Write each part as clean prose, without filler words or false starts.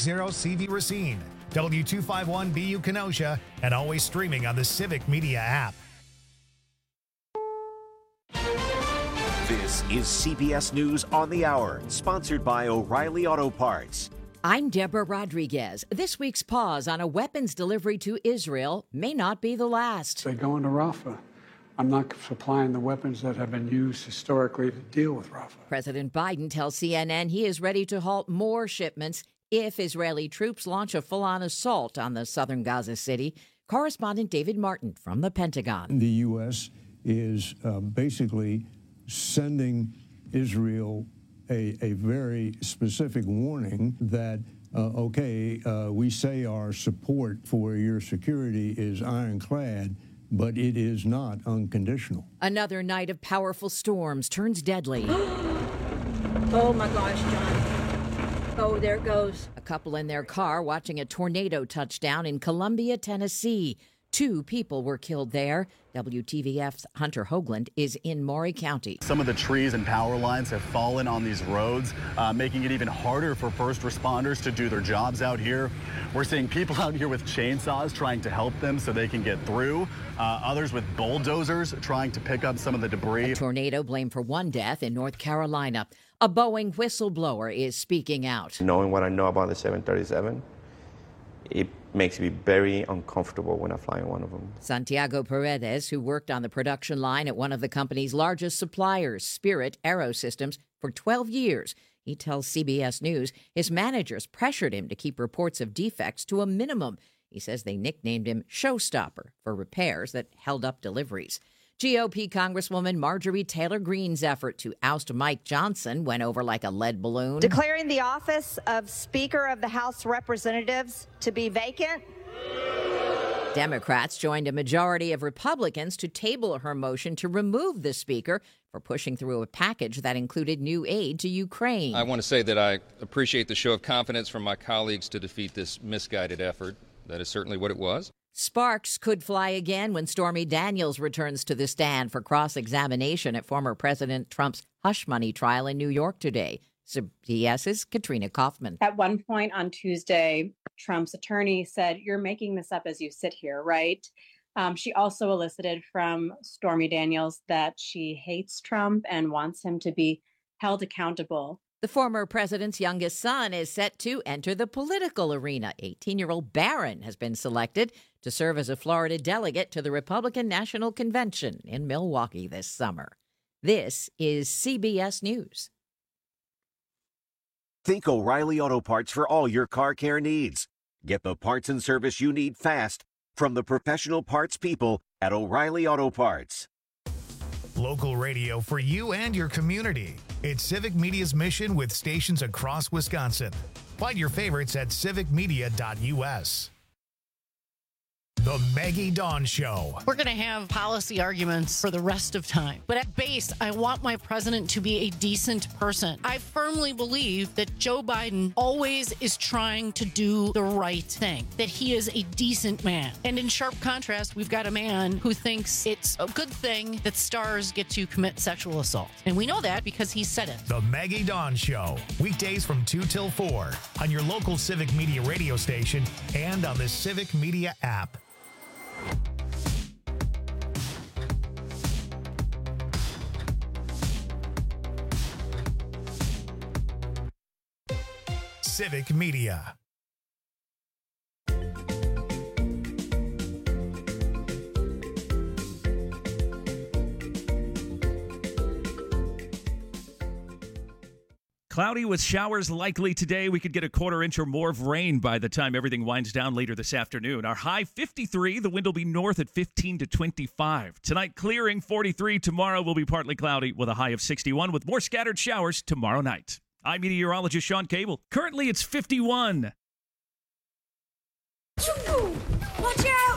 CV Racine, W251BU Kenosha, and always streaming on the Civic Media app. This is CBS News on the Hour, sponsored by O'Reilly Auto Parts. I'm Deborah Rodriguez. This week's pause on a weapons delivery to Israel may not be the last. They go into Rafah. I'm not supplying the weapons that have been used historically to deal with Rafah. President Biden tells CNN he is ready to halt more shipments if Israeli troops launch a full-on assault on the southern Gaza city. Correspondent David Martin from the Pentagon. The U.S. is basically sending Israel a very specific warning that, we say our support for your security is ironclad, but it is not unconditional. Another night of powerful storms turns deadly. Oh my gosh, John. Oh, there it goes. A couple in their car watching a tornado touchdown in Columbia, Tennessee. 2 people were killed there. WTVF's Hunter Hoagland is in Maury County. Some of the trees and power lines have fallen on these roads, making it even harder for first responders to do their jobs out here. We're seeing people out here with chainsaws trying to help them so they can get through. Others with bulldozers trying to pick up some of the debris. A tornado blamed for 1 death in North Carolina. A Boeing whistleblower is speaking out. Knowing what I know about the 737, it makes me very uncomfortable when I fly in one of them. Santiago Paredes, who worked on the production line at one of the company's largest suppliers, Spirit Aerosystems, for 12 years. He tells CBS News his managers pressured him to keep reports of defects to a minimum. He says they nicknamed him Showstopper for repairs that held up deliveries. GOP Congresswoman Marjorie Taylor Greene's effort to oust Mike Johnson went over like a lead balloon. Declaring the office of Speaker of the House of Representatives to be vacant. Democrats joined a majority of Republicans to table her motion to remove the speaker for pushing through a package that included new aid to Ukraine. I want to say that I appreciate the show of confidence from my colleagues to defeat this misguided effort. That is certainly what it was. Sparks could fly again when Stormy Daniels returns to the stand for cross-examination at former President Trump's hush money trial in New York today. CBS's Katrina Kaufman. At one point on Tuesday, Trump's attorney said, "You're making this up as you sit here, right?" She also elicited from Stormy Daniels that she hates Trump and wants him to be held accountable. The former president's youngest son is set to enter the political arena. 18-year-old Barron has been selected to serve as a Florida delegate to the Republican National Convention in Milwaukee this summer. This is CBS News. Think O'Reilly Auto Parts for all your car care needs. Get the parts and service you need fast from the professional parts people at O'Reilly Auto Parts. Local radio for you and your community. It's Civic Media's mission with stations across Wisconsin. Find your favorites at civicmedia.us. The Maggie Dawn Show. We're going to have policy arguments for the rest of time. But at base, I want my president to be a decent person. I firmly believe that Joe Biden always is trying to do the right thing, that he is a decent man. And in sharp contrast, we've got a man who thinks it's a good thing that stars get to commit sexual assault. And we know that because he said it. The Maggie Dawn Show. Weekdays from 2 till 4 on your local Civic Media radio station and on the Civic Media app. Civic Media. Cloudy with showers likely today. We could get a quarter inch or more of rain by the time everything winds down later this afternoon. Our high 53. The wind will be north at 15 to 25. Tonight clearing 43. Tomorrow will be partly cloudy with a high of 61 with more scattered showers tomorrow night. I'm meteorologist Sean Cable. Currently it's 51. Watch out!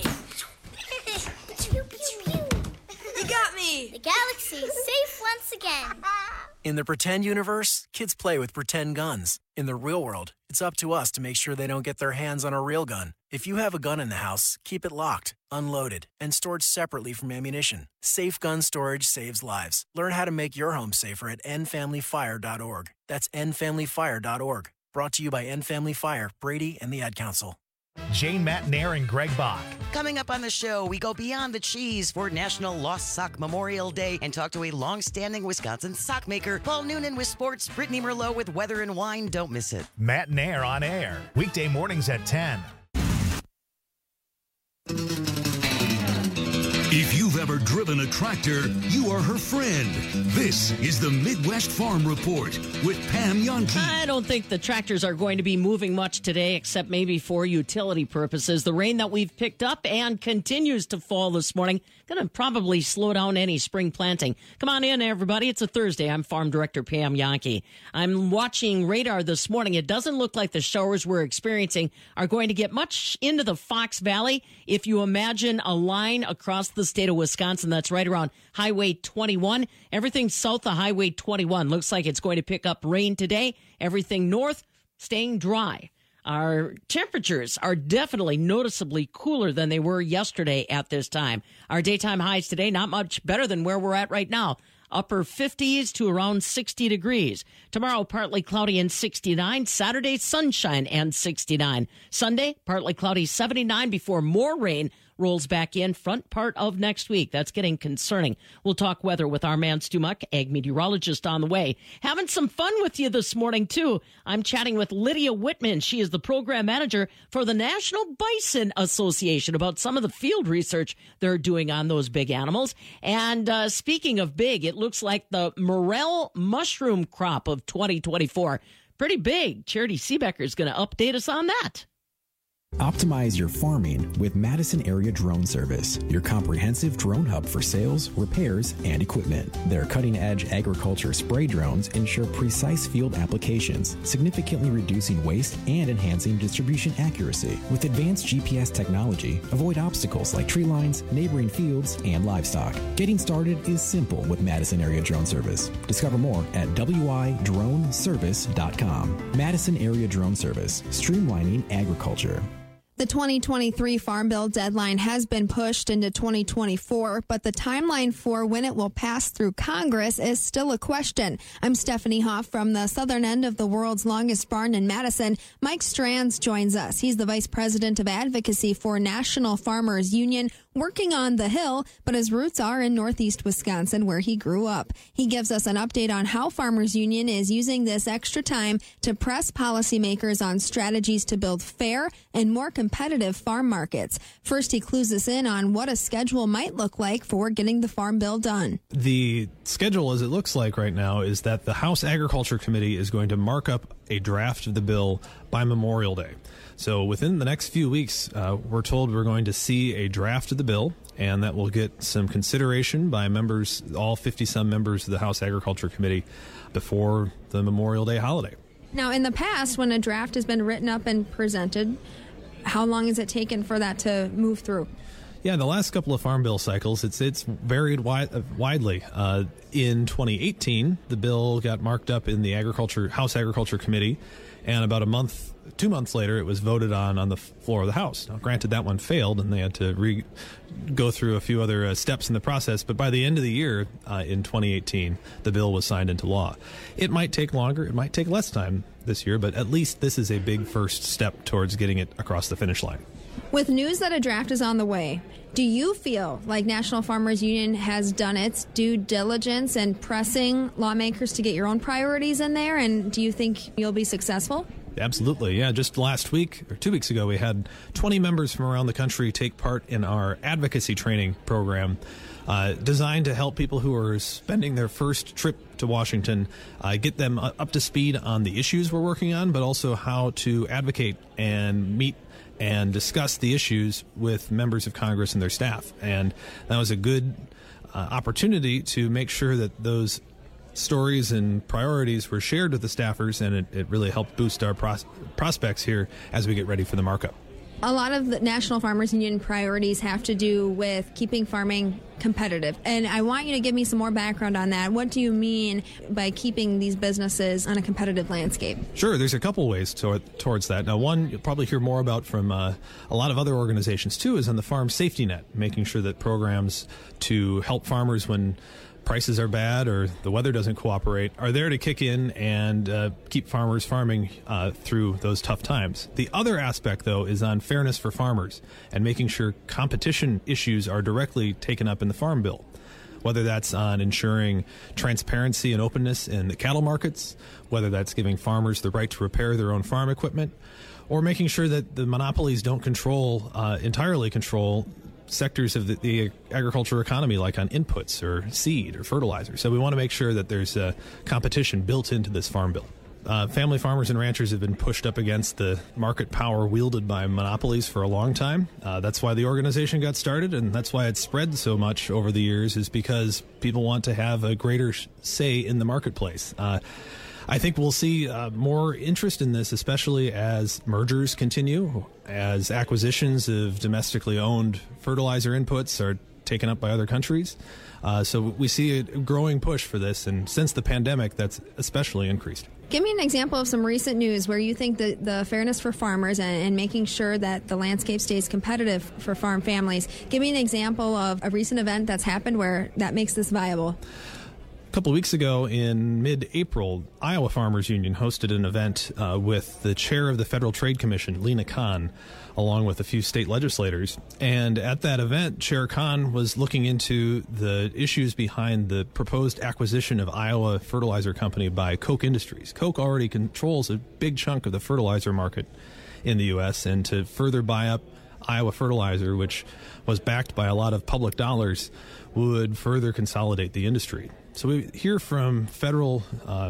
You got me! The galaxy is safe once again. In the pretend universe, kids play with pretend guns. In the real world, it's up to us to make sure they don't get their hands on a real gun. If you have a gun in the house, keep it locked, unloaded, and stored separately from ammunition. Safe gun storage saves lives. Learn how to make your home safer at endfamilyfire.org. That's endfamilyfire.org. Brought to you by End Family Fire, Brady, and the Ad Council. Jane Matnair and Greg Bach. Coming up on the show, we go beyond the cheese for National Lost Sock Memorial Day and talk to a long-standing Wisconsin sock maker. Paul Noonan with sports, Brittany Merlot with weather and wine. Don't miss it. Matnair on air, weekday mornings at 10. If you've ever driven a tractor, you are her friend. This is the Midwest Farm Report with Pam Jahnke. I don't think the tractors are going to be moving much today, except maybe for utility purposes. The rain that we've picked up and continues to fall this morning going to probably slow down any spring planting. Come on in, everybody. It's a Thursday. I'm Farm Director Pam Jahnke. I'm watching radar this morning. It doesn't look like the showers we're experiencing are going to get much into the Fox Valley. If you imagine a line across the state of Wisconsin that's right around Highway 21, everything south of Highway 21 looks like it's going to pick up rain today. Everything north staying dry. Our temperatures are definitely noticeably cooler than they were yesterday at this time. Our daytime highs today, not much better than where we're at right now. Upper 50s to around 60 degrees. Tomorrow, partly cloudy and 69. Saturday, sunshine and 69. Sunday, partly cloudy, 79 before more rain rolls back in front part of next week. That's getting concerning. We'll talk weather with our man Stu Muck, ag meteorologist, on the way. Having some fun with you this morning, too. I'm chatting with Lydia Whitman. She is the program manager for the National Bison Association about some of the field research they're doing on those big animals. And speaking of big, it looks like the morel mushroom crop of 2024. Pretty big. Charity Seebecker is going to update us on that. Optimize your farming with Madison Area Drone Service, your comprehensive drone hub for sales, repairs, and equipment. Their cutting-edge agriculture spray drones ensure precise field applications, significantly reducing waste and enhancing distribution accuracy. With advanced GPS technology, avoid obstacles like tree lines, neighboring fields, and livestock. Getting started is simple with Madison Area Drone Service. Discover more at widroneservice.com. Madison Area Drone Service, streamlining agriculture. The 2023 Farm Bill deadline has been pushed into 2024, but the timeline for when it will pass through Congress is still a question. I'm Stephanie Hoff from the southern end of the world's longest barn in Madison. Mike Strands joins us. He's the Vice President of Advocacy for National Farmers Union, working on the Hill, but his roots are in northeast Wisconsin, where he grew up. He gives us an update on how Farmers Union is using this extra time to press policymakers on strategies to build fair and more competitive farm markets. First, he clues us in on what a schedule might look like for getting the Farm Bill done. The schedule, as it looks like right now, is that the House Agriculture Committee is going to mark up a draft of the bill by Memorial Day. So within the next few weeks, we're told we're going to see a draft of the bill, and that will get some consideration by members, all 50-some members of the House Agriculture Committee, before the Memorial Day holiday. Now, in the past, when a draft has been written up and presented, how long has it taken for that to move through? Yeah, the last couple of Farm Bill cycles, it's varied widely. In 2018, the bill got marked up in the House Agriculture Committee, and about 2 months later, it was voted on the floor of the House. Now, granted, that one failed, and they had to go through a few other steps in the process, but by the end of the year, in 2018, the bill was signed into law. It might take longer, it might take less time this year, but at least this is a big first step towards getting it across the finish line. With news that a draft is on the way, do you feel like National Farmers Union has done its due diligence in pressing lawmakers to get your own priorities in there? And do you think you'll be successful? Absolutely. Yeah, just last week or 2 weeks ago, we had 20 members from around the country take part in our advocacy training program designed to help people who are spending their first trip to Washington, get them up to speed on the issues we're working on, but also how to advocate and meet and discuss the issues with members of Congress and their staff. And that was a good opportunity to make sure that those stories and priorities were shared with the staffers, and it really helped boost our prospects here as we get ready for the markup. A lot of the National Farmers Union priorities have to do with keeping farming competitive. And I want you to give me some more background on that. What do you mean by keeping these businesses on a competitive landscape? Sure. There's a couple ways towards that. Now, one you'll probably hear more about from a lot of other organizations, too, is on the farm safety net, making sure that programs to help farmers when prices are bad or the weather doesn't cooperate, are there to kick in and keep farmers farming through those tough times. The other aspect, though, is on fairness for farmers and making sure competition issues are directly taken up in the Farm Bill, whether that's on ensuring transparency and openness in the cattle markets, whether that's giving farmers the right to repair their own farm equipment, or making sure that the monopolies don't entirely control sectors of the agriculture economy, like on inputs or seed or fertilizer. So we want to make sure that there's competition built into this Farm Bill. Family farmers and ranchers have been pushed up against the market power wielded by monopolies for a long time. That's why the organization got started, and that's why it's spread so much over the years, is because people want to have a greater say in the marketplace. I think we'll see more interest in this, especially as mergers continue, as acquisitions of domestically owned fertilizer inputs are taken up by other countries. So we see a growing push for this, and since the pandemic, that's especially increased. Give me an example of some recent news where you think that the fairness for farmers and making sure that the landscape stays competitive for farm families. Give me an example of a recent event that's happened where that makes this viable. A couple of weeks ago in mid-April, Iowa Farmers Union hosted an event with the chair of the Federal Trade Commission, Lena Khan, along with a few state legislators. And at that event, Chair Khan was looking into the issues behind the proposed acquisition of Iowa Fertilizer Company by Koch Industries. Koch already controls a big chunk of the fertilizer market in the U.S., and to further buy up Iowa Fertilizer, which was backed by a lot of public dollars, would further consolidate the industry. So we hear from federal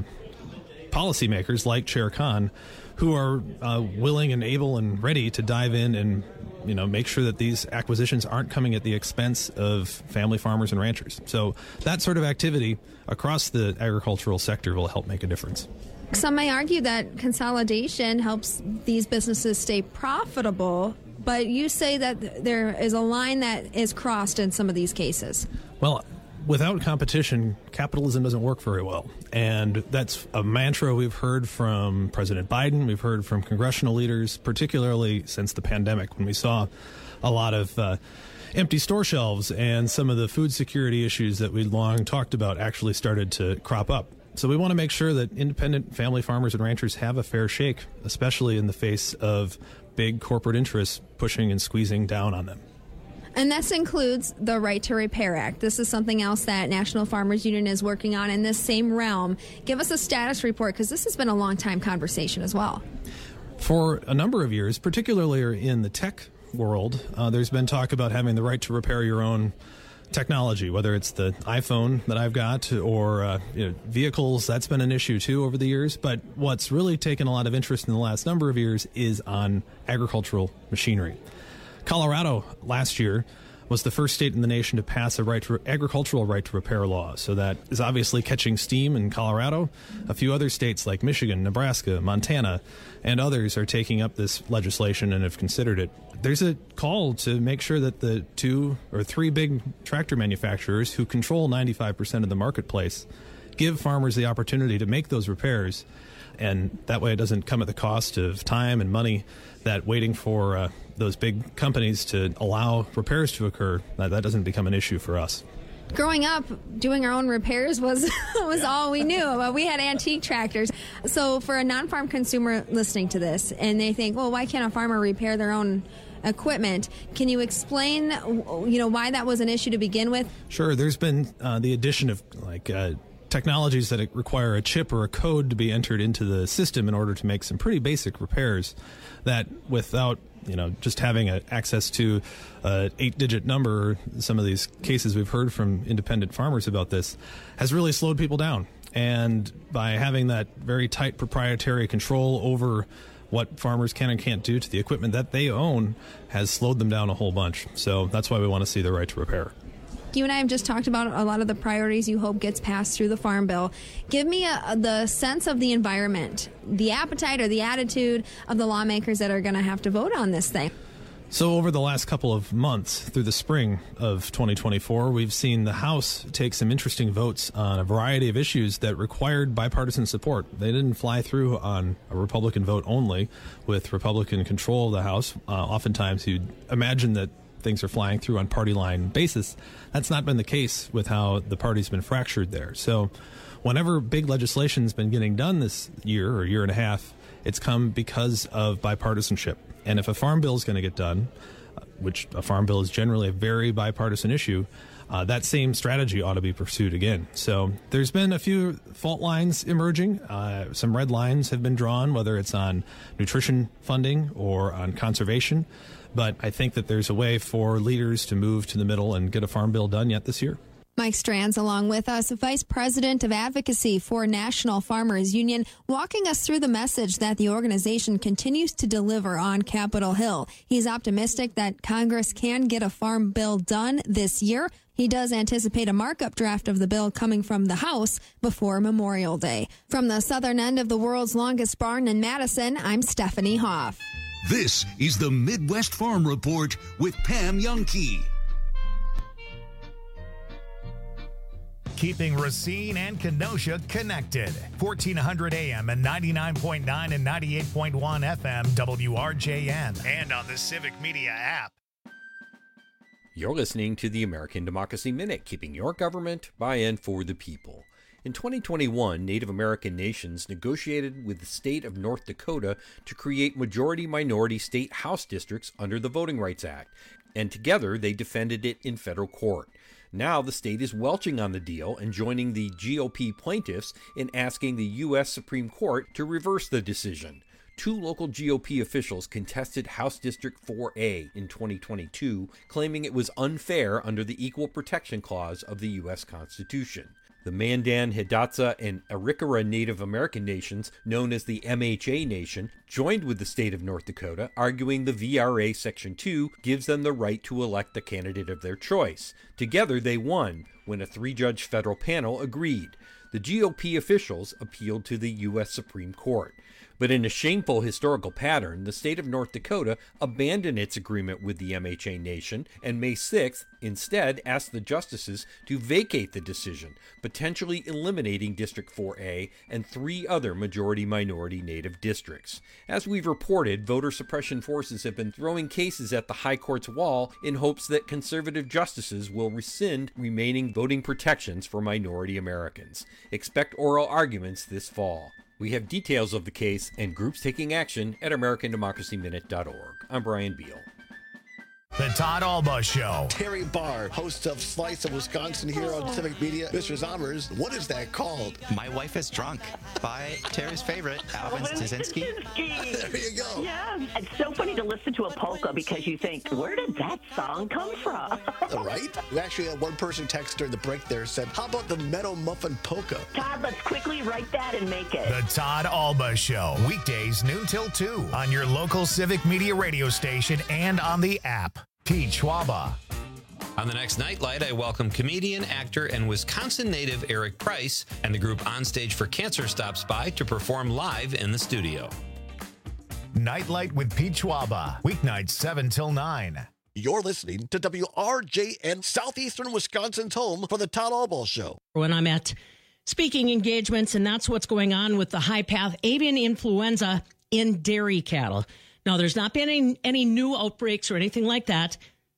policymakers like Chair Khan, who are willing and able and ready to dive in and make sure that these acquisitions aren't coming at the expense of family farmers and ranchers. So that sort of activity across the agricultural sector will help make a difference. Some may argue that consolidation helps these businesses stay profitable, but you say that there is a line that is crossed in some of these cases. Well, without competition, capitalism doesn't work very well. And that's a mantra we've heard from President Biden. We've heard from congressional leaders, particularly since the pandemic, when we saw a lot of empty store shelves and some of the food security issues that we'd long talked about actually started to crop up. So we want to make sure that independent family farmers and ranchers have a fair shake, especially in the face of big corporate interests pushing and squeezing down on them. And this includes the Right to Repair Act. This is something else that National Farmers Union is working on in this same realm. Give us a status report, because this has been a long time conversation as well. For a number of years, particularly in the tech world, there's been talk about having the right to repair your own technology, whether it's the iPhone that I've got or vehicles. That's been an issue too over the years. But what's really taken a lot of interest in the last number of years is on agricultural machinery. Colorado last year was the first state in the nation to pass a agricultural right to repair law. So that is obviously catching steam in Colorado. A few other states like Michigan, Nebraska, Montana, and others are taking up this legislation and have considered it. There's a call to make sure that the 2 or 3 big tractor manufacturers who control 95% of the marketplace give farmers the opportunity to make those repairs. And that way it doesn't come at the cost of time and money that waiting for those big companies to allow repairs to occur, that doesn't become an issue for us. Growing up, doing our own repairs was all we knew. We had antique tractors. So for a non-farm consumer listening to this, and they think, well, why can't a farmer repair their own equipment? Can you explain, why that was an issue to begin with? Sure. There's been the addition of technologies that require a chip or a code to be entered into the system in order to make some pretty basic repairs that without just having access to an 8-digit number, some of these cases we've heard from independent farmers about this, has really slowed people down. And by having that very tight proprietary control over what farmers can and can't do to the equipment that they own has slowed them down a whole bunch. So that's why we want to see the right to repair. You and I have just talked about a lot of the priorities you hope gets passed through the Farm Bill. Give me the sense of the environment, the appetite or the attitude of the lawmakers that are going to have to vote on this thing. So over the last couple of months, through the spring of 2024, we've seen the House take some interesting votes on a variety of issues that required bipartisan support. They didn't fly through on a Republican vote only. With Republican control of the House, oftentimes you'd imagine that things are flying through on party line basis. That's not been the case with how the party's been fractured there. So whenever big legislation's been getting done this year or year and a half, it's come because of bipartisanship. And if a farm bill is going to get done, which a farm bill is generally a very bipartisan issue, that same strategy ought to be pursued again. So there's been a few fault lines emerging. Some red lines have been drawn, whether it's on nutrition funding or on conservation. But I think that there's a way for leaders to move to the middle and get a farm bill done yet this year. Mike Strands along with us, Vice President of Advocacy for National Farmers Union, walking us through the message that the organization continues to deliver on Capitol Hill. He's optimistic that Congress can get a farm bill done this year. He does anticipate a markup draft of the bill coming from the House before Memorial Day. From the southern end of the world's longest barn in Madison, I'm Stephanie Hoff. This is the Midwest Farm Report with Pam Youngkey. Keeping Racine and Kenosha connected. 1400 AM and 99.9 and 98.1 FM WRJN. And on the Civic Media app. You're listening to the American Democracy Minute, keeping your government by and for the people. In 2021, Native American nations negotiated with the state of North Dakota to create majority-minority state House districts under the Voting Rights Act, and together they defended it in federal court. Now the state is welching on the deal and joining the GOP plaintiffs in asking the U.S. Supreme Court to reverse the decision. Two local GOP officials contested House District 4A in 2022, claiming it was unfair under the Equal Protection Clause of the U.S. Constitution. The Mandan, Hidatsa, and Arikara Native American nations, known as the MHA Nation, joined with the state of North Dakota, arguing the VRA Section 2 gives them the right to elect the candidate of their choice. Together they won when a 3-judge federal panel agreed. The GOP officials appealed to the U.S. Supreme Court. But in a shameful historical pattern, the state of North Dakota abandoned its agreement with the MHA Nation and May 6th instead asked the justices to vacate the decision, potentially eliminating District 4A and 3 other majority-minority Native districts. As we've reported, voter suppression forces have been throwing cases at the High Court's wall in hopes that conservative justices will rescind remaining voting protections for minority Americans. Expect oral arguments this fall. We have details of the case and groups taking action at AmericanDemocracyMinute.org. I'm Brian Beal. The Todd Alba Show. Terry Barr, host of Slice of Wisconsin here on Civic Media. Mr. Zommers, what is that called? My Wife is Drunk by Terry's favorite, Alvin Staszynski. There you go. Yeah, it's so funny to listen to a polka because you think, where did that song come from? Right? We actually had one person text during the break there said, how about the Meadow Muffin Polka? Todd, let's quickly write that and make it. The Todd Alba Show. Weekdays noon till 2 on your local Civic Media radio station and on the app. Pete Schwaba. On the next Nightlight, I welcome comedian, actor, and Wisconsin native Eric Price, and the group On Stage for Cancer stops by to perform live in the studio. Nightlight with Pete Schwaba. Weeknights 7 till 9. You're listening to WRJN, Southeastern Wisconsin's home for the Todd Alba Show. When I'm at speaking engagements, and that's what's going on with the high path avian influenza in dairy cattle. Now, there's not been any new outbreaks or anything like that.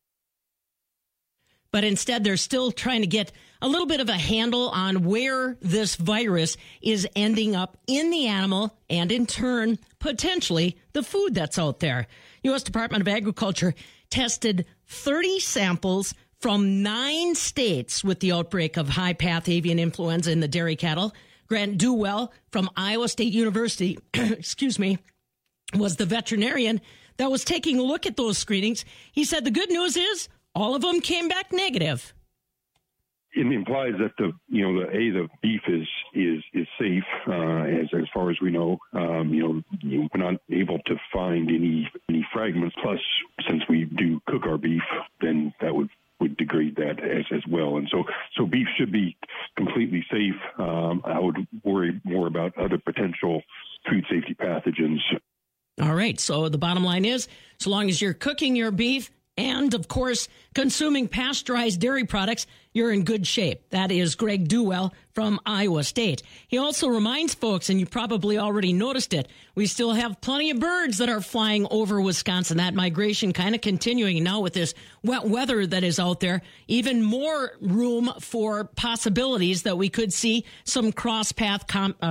But instead, they're still trying to get a little bit of a handle on where this virus is ending up in the animal and, in turn, potentially the food that's out there. U.S. Department of Agriculture tested 30 samples from 9 states with the outbreak of high-path avian influenza in the dairy cattle. Grant Dewell from Iowa State University, was the veterinarian that was taking a look at those screenings. He said the good news is all of them came back negative. It implies that the beef is safe as far as we know. We're not able to find any fragments. Plus, since we do cook our beef, then that would degrade that as well. And so beef should be completely safe. I would worry more about other potential food safety pathogens. All right. So the bottom line is, so long as you're cooking your beef and, of course, consuming pasteurized dairy products, you're in good shape. That is Greg Dewell from Iowa State. He also reminds folks, and you probably already noticed it, we still have plenty of birds that are flying over Wisconsin. That migration kind of continuing now with this wet weather that is out there. Even more room for possibilities that we could see some cross-path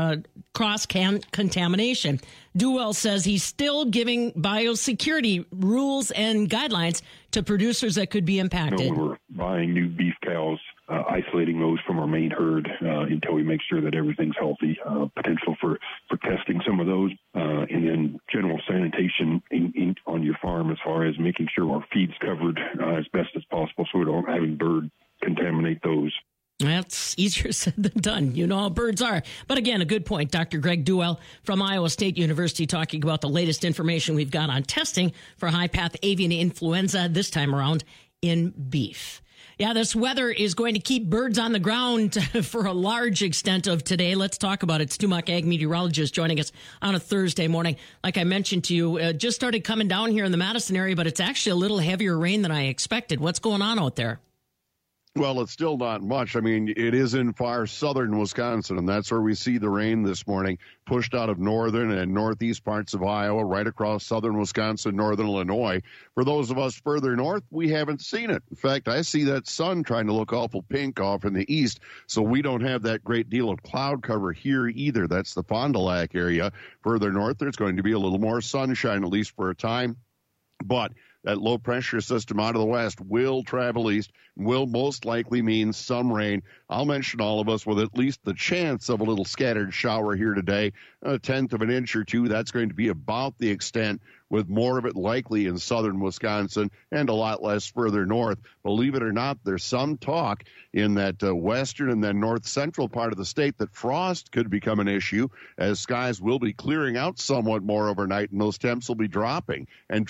contamination. Duell says he's still giving biosecurity rules and guidelines to producers that could be impacted. When we're buying new beef cows, isolating those from our main herd until we make sure that everything's healthy. Potential for testing some of those, and then general sanitation on your farm as far as making sure our feed's covered as best as possible so we don't have bird contaminate those. That's easier said than done. You know how birds are. But again, a good point. Dr. Greg Duell from Iowa State University talking about the latest information we've got on testing for high-path avian influenza, this time around in beef. Yeah, this weather is going to keep birds on the ground for a large extent of today. Let's talk about it. Stu Muck, ag meteorologist, joining us on a Thursday morning. Like I mentioned to you, just started coming down here in the Madison area, but it's actually a little heavier rain than I expected. What's going on out there? Well, it's still not much. I mean, it is in far southern Wisconsin, and that's where we see the rain this morning, pushed out of northern and northeast parts of Iowa, right across southern Wisconsin, northern Illinois. For those of us further north, we haven't seen it. In fact, I see that sun trying to look awful pink off in the east, so we don't have that great deal of cloud cover here either. That's the Fond du Lac area. Further north, there's going to be a little more sunshine, at least for a time. But that low-pressure system out of the west will travel east, will most likely mean some rain. I'll mention all of us with at least the chance of a little scattered shower here today, a tenth of an inch or two. That's going to be about the extent, with more of it likely in southern Wisconsin and a lot less further north. Believe it or not, there's some talk in that western and then north central part of the state that frost could become an issue, as skies will be clearing out somewhat more overnight, and those temps will be dropping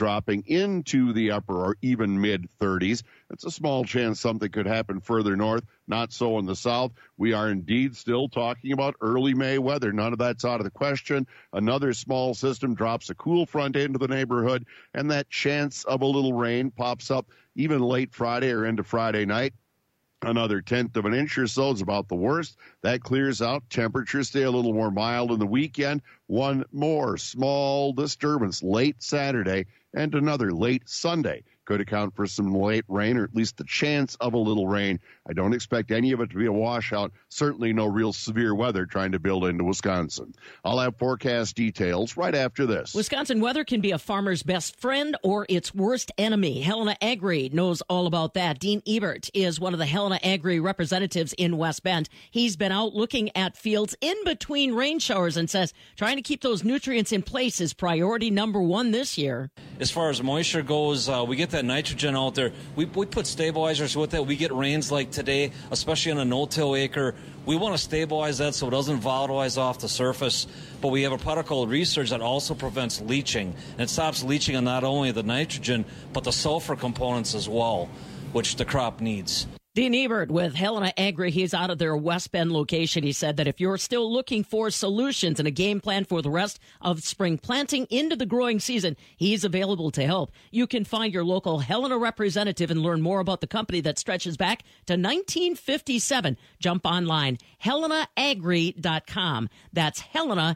into the upper or even mid-30s. It's a small chance something could happen further north, not so in the south. We are indeed still talking about early May weather. None of that's out of the question. Another small system drops a cool front into the neighborhood, and that chance of a little rain pops up even late Friday or into Friday night. Another tenth of an inch or so is about the worst. That clears out. Temperatures stay a little more mild in the weekend. One more small disturbance late Saturday and another late Sunday could account for some late rain, or at least the chance of a little rain. I don't expect any of it to be a washout. Certainly no real severe weather trying to build into Wisconsin. I'll have forecast details right after this. Wisconsin weather can be a farmer's best friend or its worst enemy. Helena Agri knows all about that. Dean Ebert is one of the Helena Agri representatives in West Bend. He's been out looking at fields in between rain showers and says trying to keep those nutrients in place is priority number one this year. As far as moisture goes, we get that nitrogen out there. We put stabilizers with it. We get rains like today, especially on a no-till acre. We want to stabilize that so it doesn't volatilize off the surface. But we have a product called Research that also prevents leaching. And it stops leaching on not only the nitrogen, but the sulfur components as well, which the crop needs. Dean Ebert with Helena Agri. He's out of their West Bend location. He said that if you're still looking for solutions and a game plan for the rest of spring planting into the growing season, he's available to help. You can find your local Helena representative and learn more about the company that stretches back to 1957. Jump online, HelenaAgri.com. That's Helena,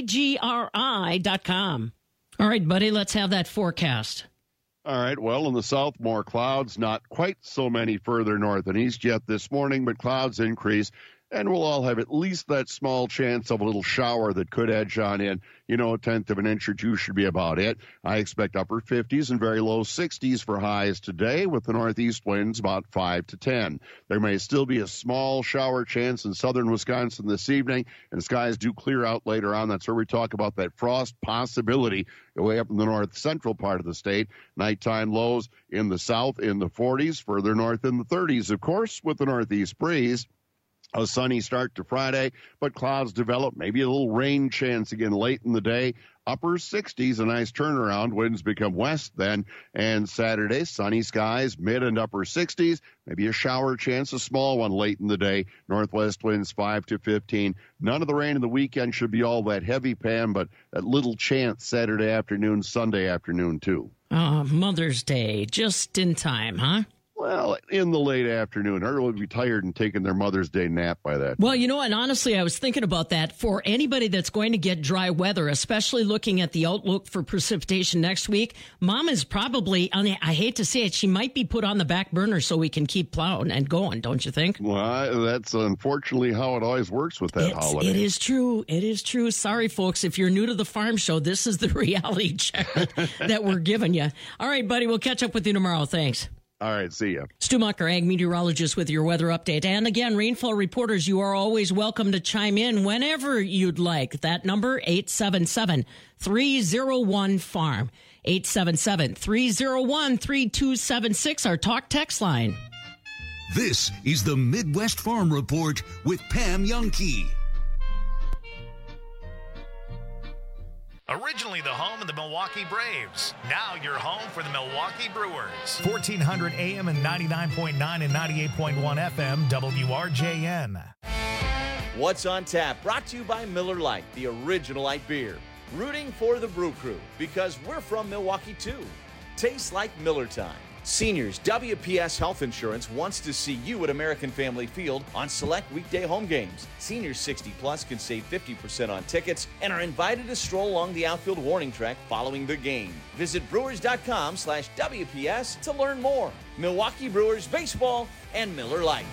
AGRI.com. All right, buddy, let's have that forecast. All right, well, in the south, more clouds, not quite so many further north and east yet this morning, but clouds increase, and we'll all have at least that small chance of a little shower that could edge on in. You know, a tenth of an inch or two should be about it. I expect upper 50s and very low 60s for highs today, with the northeast winds about 5 to 10. There may still be a small shower chance in southern Wisconsin this evening, and skies do clear out later on. That's where we talk about that frost possibility way up in the north central part of the state. Nighttime lows in the south in the 40s, further north in the 30s, of course, with the northeast breeze. A sunny start to Friday, but clouds develop, maybe a little rain chance again late in the day. Upper 60s, a nice turnaround. Winds become west then. And Saturday, sunny skies, mid and upper 60s. Maybe a shower chance, a small one late in the day. Northwest winds 5 to 15. None of the rain in the weekend should be all that heavy, Pam, but that little chance Saturday afternoon, Sunday afternoon, too. Mother's Day, just in time, huh? Well, in the late afternoon. Her would be tired and taking their Mother's Day nap by that. Well, and honestly, I was thinking about that. For anybody that's going to get dry weather, especially looking at the outlook for precipitation next week, Mom is probably, I hate to say it, she might be put on the back burner so we can keep plowing and going, don't you think? Well, that's unfortunately how it always works with that holiday. It is true. It is true. Sorry, folks. If you're new to the farm show, this is the reality check that we're giving you. All right, buddy. We'll catch up with you tomorrow. Thanks. All right, see ya. Stu Mucker, ag meteorologist with your weather update. And again, rainfall reporters, you are always welcome to chime in whenever you'd like. That number, 877-301-FARM. 877-301-3276, our talk text line. This is the Midwest Farm Report with Pam Youngkey. Originally the home of the Milwaukee Braves. Now you're home for the Milwaukee Brewers. 1400 AM and 99.9 and 98.1 FM WRJN. What's on Tap? Brought to you by Miller Lite, the original light beer. Rooting for the Brew Crew because we're from Milwaukee too. Tastes like Miller time. Seniors, WPS Health Insurance wants to see you at American Family Field on select weekday home games. Seniors 60 plus can save 50% on tickets and are invited to stroll along the outfield warning track following the game. Visit brewers.com/WPS to learn more. Milwaukee Brewers Baseball and Miller Lite.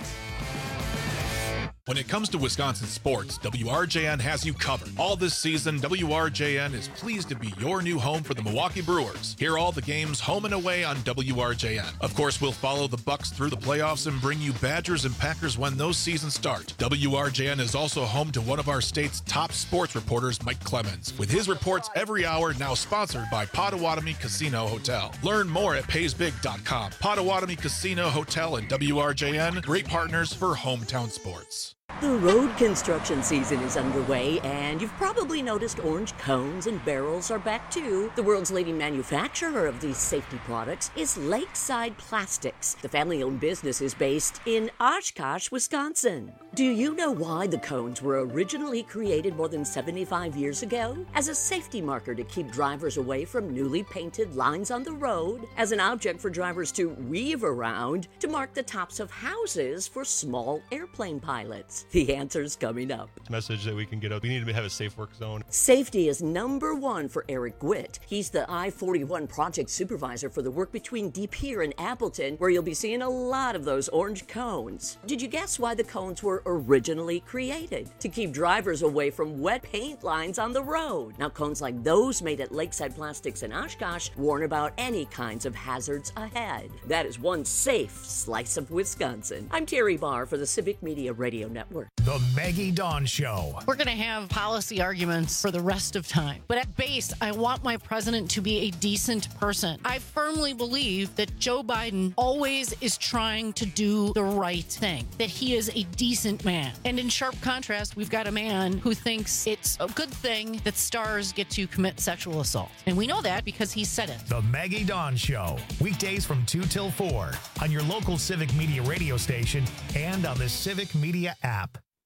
When it comes to Wisconsin sports, WRJN has you covered. All this season, WRJN is pleased to be your new home for the Milwaukee Brewers. Hear all the games home and away on WRJN. Of course, we'll follow the Bucks through the playoffs and bring you Badgers and Packers when those seasons start. WRJN is also home to one of our state's top sports reporters, Mike Clemens, with his reports every hour, now sponsored by Potawatomi Casino Hotel. Learn more at paysbig.com. Potawatomi Casino Hotel and WRJN, great partners for hometown sports. The road construction season is underway, and you've probably noticed orange cones and barrels are back too. The world's leading manufacturer of these safety products is Lakeside Plastics. The family-owned business is based in Oshkosh, Wisconsin. Do you know why the cones were originally created more than 75 years ago? As a safety marker to keep drivers away from newly painted lines on the road, as an object for drivers to weave around, to mark the tops of houses for small airplane pilots. The answer's coming up. Message that we can get out. We need to have a safe work zone. Safety is number one for Eric Gwitt. He's the I-41 project supervisor for the work between De Pere and Appleton, where you'll be seeing a lot of those orange cones. Did you guess why the cones were originally created? To keep drivers away from wet paint lines on the road. Now, cones like those made at Lakeside Plastics in Oshkosh warn about any kinds of hazards ahead. That is one safe slice of Wisconsin. I'm Terry Barr for the Civic Media Radio Network. The Maggie Dawn Show. We're going to have policy arguments for the rest of time. But at base, I want my president to be a decent person. I firmly believe that Joe Biden always is trying to do the right thing, that he is a decent man. And in sharp contrast, we've got a man who thinks it's a good thing that stars get to commit sexual assault. And we know that because he said it. The Maggie Dawn Show. Weekdays from 2 till 4 on your local Civic Media radio station and on the Civic Media app.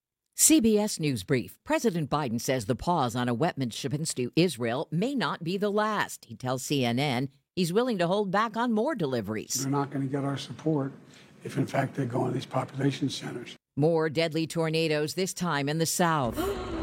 CBS News Brief. President Biden says the pause on weapons shipments to Israel may not be the last. He tells CNN he's willing to hold back on more deliveries. They're not going to get our support if, in fact, they go in these population centers. More deadly tornadoes, this time in the South.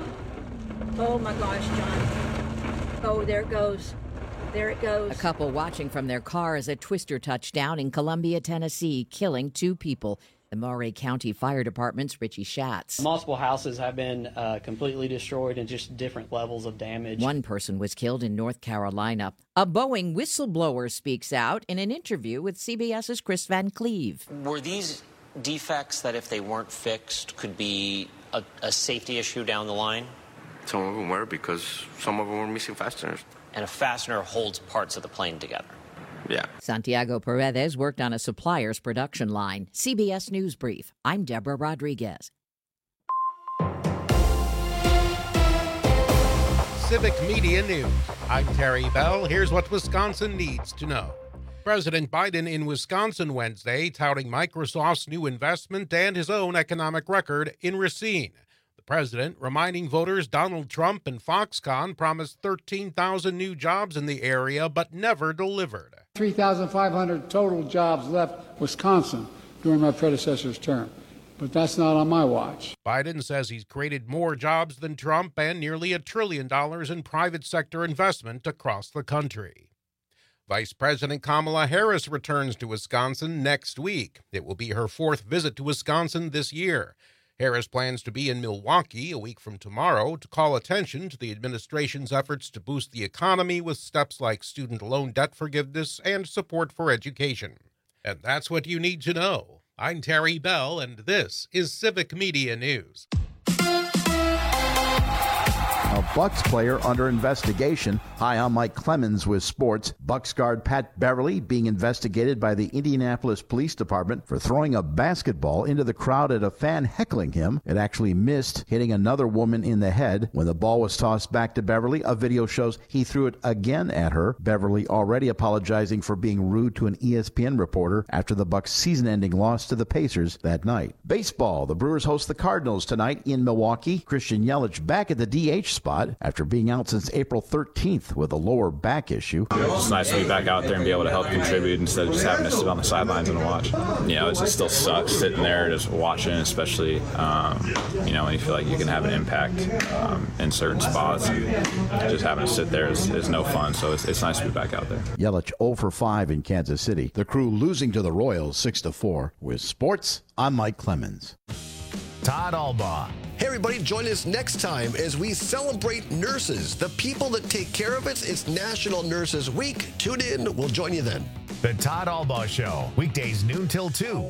Oh, my gosh, John. Oh, there it goes. There it goes. A couple watching from their car as a twister touched down in Columbia, Tennessee, killing 2 people. The Maury County Fire Department's Richie Schatz. Multiple houses have been completely destroyed and just different levels of damage. One person was killed in North Carolina. A Boeing whistleblower speaks out in an interview with CBS's Chris Van Cleve. Were these defects that if they weren't fixed could be a safety issue down the line? Some of them were because some of them were missing fasteners. And a fastener holds parts of the plane together. Yeah. Santiago Paredes worked on a supplier's production line. CBS News Brief. I'm Deborah Rodriguez. Civic Media News. I'm Terry Bell. Here's what Wisconsin needs to know. President Biden in Wisconsin Wednesday touting Microsoft's new investment and his own economic record in Racine. The president reminding voters Donald Trump and Foxconn promised 13,000 new jobs in the area but never delivered. 3,500 total jobs left Wisconsin during my predecessor's term. But that's not on my watch. Biden says he's created more jobs than Trump and nearly $1 trillion in private sector investment across the country. Vice President Kamala Harris returns to Wisconsin next week. It will be her 4th visit to Wisconsin this year. Harris plans to be in Milwaukee a week from tomorrow to call attention to the administration's efforts to boost the economy with steps like student loan debt forgiveness and support for education. And that's what you need to know. I'm Terry Bell, and this is Civic Media News. A Bucks player under investigation. Hi, I'm Mike Clemens with sports. Bucks guard Pat Beverly being investigated by the Indianapolis Police Department for throwing a basketball into the crowd at a fan heckling him. It actually missed, hitting another woman in the head. When the ball was tossed back to Beverly, a video shows he threw it again at her. Beverly already apologizing for being rude to an ESPN reporter after the Bucks' season-ending loss to the Pacers that night. Baseball. The Brewers host the Cardinals tonight in Milwaukee. Christian Yelich back at the DH spot after being out since April 13th with a lower back issue. It's nice to be back out there and be able to help contribute instead of just having to sit on the sidelines and watch. You know, it just still sucks sitting there just watching, especially, you know, when you feel like you can have an impact in certain spots. And just having to sit there is no fun, so it's nice to be back out there. Yelich 0 for 5 in Kansas City. The Crew losing to the Royals 6-4. With sports, I'm Mike Clemens. Todd Albaugh. Hey, everybody, join us next time as we celebrate nurses, the people that take care of us. It's National Nurses Week. Tune in. We'll join you then. The Todd Albaugh Show, weekdays noon till 2.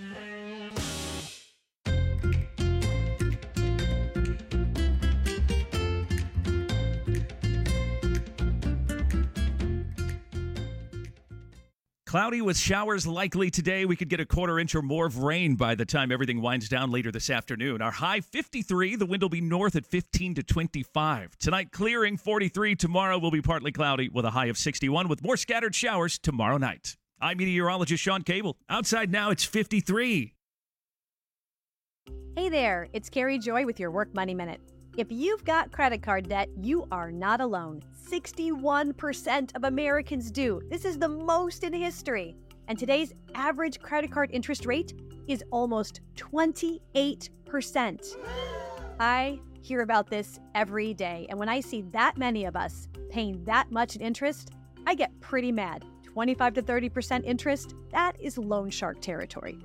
Cloudy with showers likely today. We could get a quarter inch or more of rain by the time everything winds down later this afternoon. Our high 53. The wind will be north at 15 to 25. Tonight clearing 43. Tomorrow will be partly cloudy with a high of 61 with more scattered showers tomorrow night. I'm meteorologist Sean Cable. Outside now it's 53. Hey there, it's Carrie Joy with your Work Money Minute. If you've got credit card debt, you are not alone. 61% of Americans do. This is the most in history. And today's average credit card interest rate is almost 28%. I hear about this every day, and when I see that many of us paying that much in interest, I get pretty mad. 25 to 30% interest, that is loan shark territory.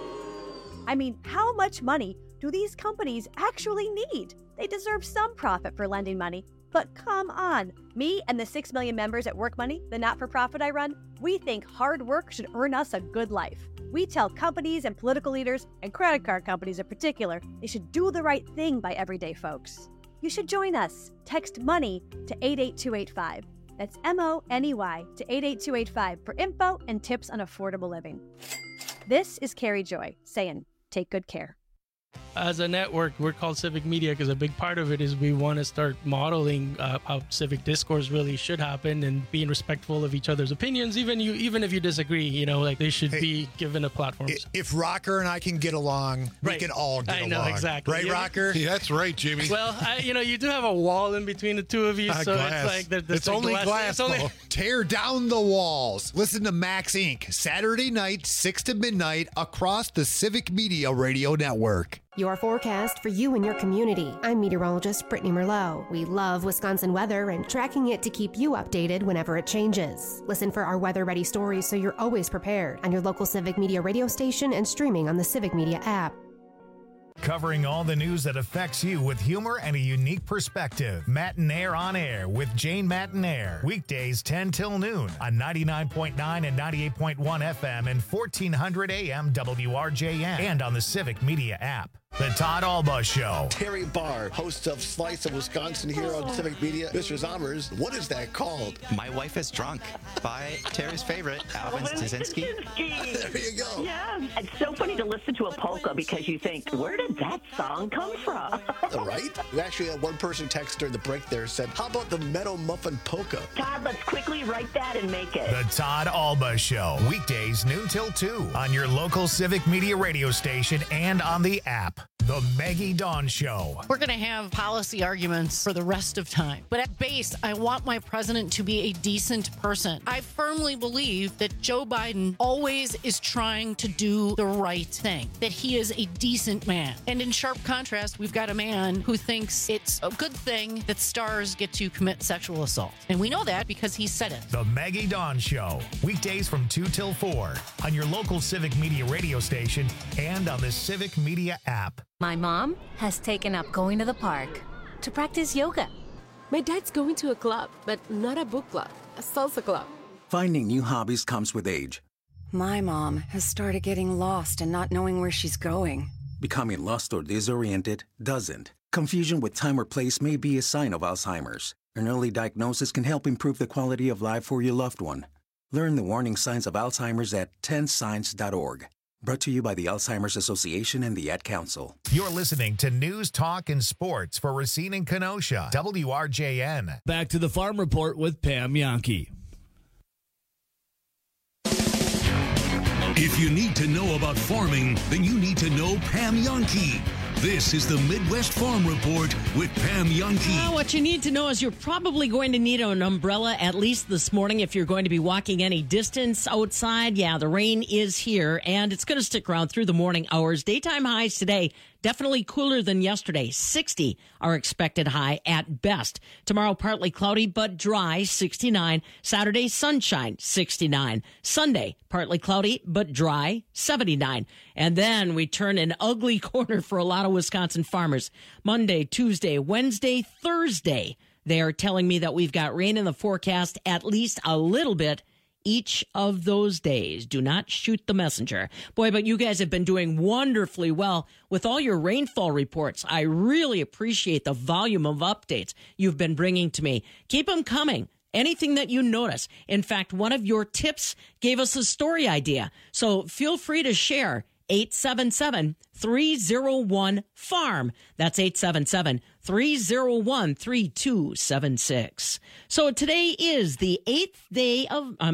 I mean, how much money do these companies actually need? They deserve some profit for lending money, but come on. Me and the 6 million members at Work Money, the not-for-profit I run, we think hard work should earn us a good life. We tell companies and political leaders, and credit card companies in particular, they should do the right thing by everyday folks. You should join us. Text MONEY to 88285. That's MONEY to 88285 for info and tips on affordable living. This is Carrie Joy saying, take good care. As a network, we're called Civic Media because a big part of it is we want to start modeling how civic discourse really should happen and being respectful of each other's opinions, even if you disagree. You know, like they should be given a platform. If Rocker and I can get along, we can all get along. I know, exactly. Right, yeah. Rocker? Yeah, that's right, Jimmy. Well, you do have a wall in between the two of you, so glass. it's like it's only glass. Tear down the walls. Listen to Max Inc. Saturday night, 6 to midnight, across the Civic Media Radio Network. Your forecast for you and your community. I'm meteorologist Brittany Merlot. We love Wisconsin weather and tracking it to keep you updated whenever it changes. Listen for our weather-ready stories so you're always prepared on your local Civic Media radio station and streaming on the Civic Media app. Covering all the news that affects you with humor and a unique perspective. Matinaire on Air with Jane Matinaire. Weekdays 10 till noon on 99.9 and 98.1 FM and 1400 AM WRJN and on the Civic Media app. The Todd Albaugh Show. Terry Barr, host of Slice of Wisconsin here on Civic Media. Mr. Zommers, what is that called? My Wife is Drunk by Terry's favorite, Alvin Stasinski. There you go. Yeah, it's so funny to listen to a polka because you think, where did that song come from? Right? We actually had one person text during the break there said, how about the Meadow Muffin Polka? Todd, let's quickly write that and make it. The Todd Albaugh Show. Weekdays noon till 2 on your local Civic Media radio station and on the app. The Maggie Dawn Show. We're going to have policy arguments for the rest of time. But at base, I want my president to be a decent person. I firmly believe that Joe Biden always is trying to do the right thing, that he is a decent man. And in sharp contrast, we've got a man who thinks it's a good thing that stars get to commit sexual assault. And we know that because he said it. The Maggie Dawn Show. Weekdays from 2 till 4 on your local Civic Media radio station and on the Civic Media app. My mom has taken up going to the park to practice yoga. My dad's going to a club, but not a book club, a salsa club. Finding new hobbies comes with age. My mom has started getting lost and not knowing where she's going. Becoming lost or disoriented doesn't. Confusion with time or place may be a sign of Alzheimer's. An early diagnosis can help improve the quality of life for your loved one. Learn the warning signs of Alzheimer's at 10signs.org. Brought to you by the Alzheimer's Association and the Ad Council. You're listening to News, Talk, and Sports for Racine and Kenosha. WRJN. Back to the Farm Report with Pam Yankee. If you need to know about farming, then you need to know Pam Yankee. This is the Midwest Farm Report with Pam Yankee. What you need to know is you're probably going to need an umbrella, at least this morning, if you're going to be walking any distance outside. Yeah, the rain is here, and it's going to stick around through the morning hours. Daytime highs today, definitely cooler than yesterday. 60 are expected high at best. Tomorrow, partly cloudy but dry, 69. Saturday, sunshine, 69. Sunday, partly cloudy but dry, 79. And then we turn an ugly corner for a lot of Wisconsin farmers. Monday, Tuesday, Wednesday, Thursday. They are telling me that we've got rain in the forecast, at least a little bit each of those days. Do not shoot the messenger. Boy, but you guys have been doing wonderfully well with all your rainfall reports. I really appreciate the volume of updates you've been bringing to me. Keep them coming. Anything that you notice. In fact, one of your tips gave us a story idea. So feel free to share. 877-301-FARM. That's 877-301-3276. So today is the 9th day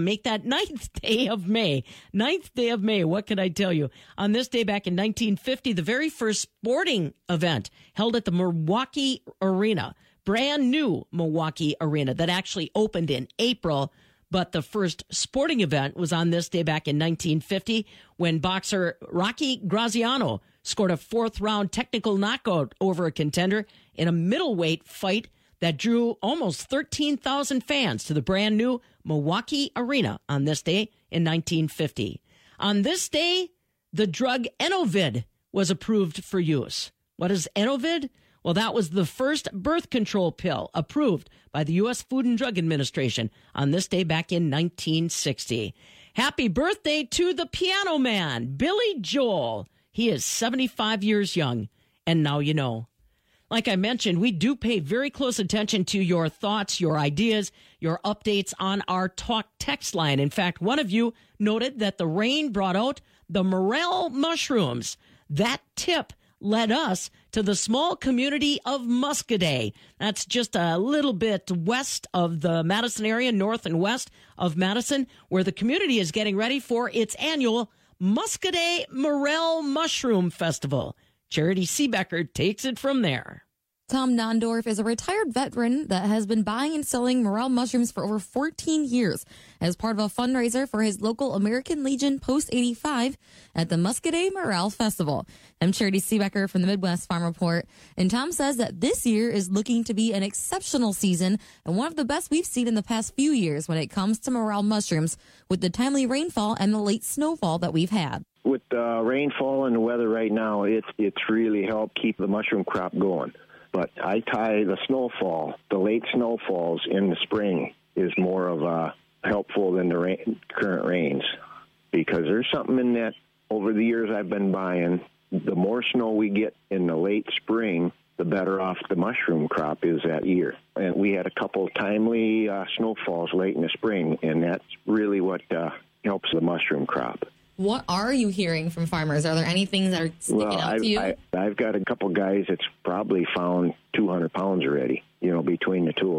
of May. 9th day of May. What can I tell you? On this day back in 1950, the very first sporting event held at the Milwaukee Arena. Brand new Milwaukee Arena that actually opened in April. But the first sporting event was on this day back in 1950 when boxer Rocky Graziano scored a fourth-round technical knockout over a contender in a middleweight fight that drew almost 13,000 fans to the brand-new Milwaukee Arena on this day in 1950. On this day, the drug Enovid was approved for use. What is Enovid? Well, that was the first birth control pill approved by the U.S. Food and Drug Administration on this day back in 1960. Happy birthday to the piano man, Billy Joel. He is 75 years young, and now you know. Like I mentioned, we do pay very close attention to your thoughts, your ideas, your updates on our talk text line. In fact, one of you noted that the rain brought out the morel mushrooms. That tip led us to the small community of Muscadet. That's just a little bit west of the Madison area, north and west of Madison, where the community is getting ready for its annual Muscadet Morel Mushroom Festival. Charity Seebecker takes it from there. Tom Nondorf is a retired veteran that has been buying and selling morel mushrooms for over 14 years as part of a fundraiser for his local American Legion Post 85 at the Muscadet Morel Festival. I'm Charity Seebecker from the Midwest Farm Report, and Tom says that this year is looking to be an exceptional season and one of the best we've seen in the past few years when it comes to morel mushrooms with the timely rainfall and the late snowfall that we've had. With the rainfall and the weather right now, it's really helped keep the mushroom crop going. But I tie the snowfall, the late snowfalls in the spring is more of a helpful than the current rains, because there's something in that over the years I've been buying. The more snow we get in the late spring, the better off the mushroom crop is that year. And we had a couple timely snowfalls late in the spring, and that's really what helps the mushroom crop. What are you hearing from farmers? Are there any things that are sticking out to you? I've got a couple guys that's probably found 200 pounds already, between the two of them.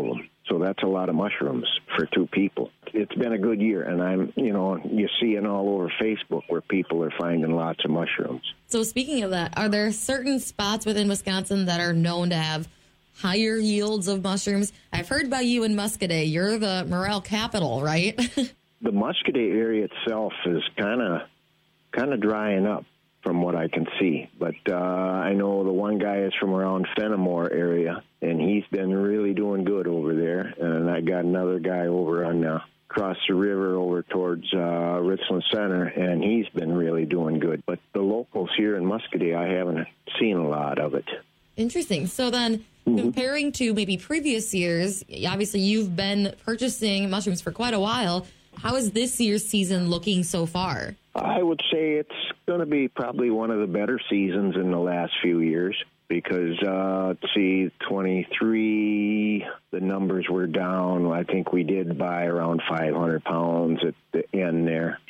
So that's a lot of mushrooms for 2 people. It's been a good year, and you're seeing all over Facebook where people are finding lots of mushrooms. So speaking of that, are there certain spots within Wisconsin that are known to have higher yields of mushrooms? I've heard about you in Muscadet. You're the morel capital, right? The Muscadet area itself is kind of drying up from what I can see. But I know the one guy is from around Fenimore area, and he's been really doing good over there. And I got another guy over on across the river over towards Richland Center, and he's been really doing good. But the locals here in Muscadet, I haven't seen a lot of it. Interesting. So then, comparing to maybe previous years, obviously you've been purchasing mushrooms for quite a while. How is this year's season looking so far? I would say it's going to be probably one of the better seasons in the last few years because, 23, the numbers were down. I think we did buy around 500 pounds at the end there.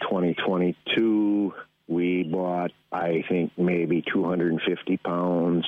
2022, we bought, I think, maybe 250 pounds.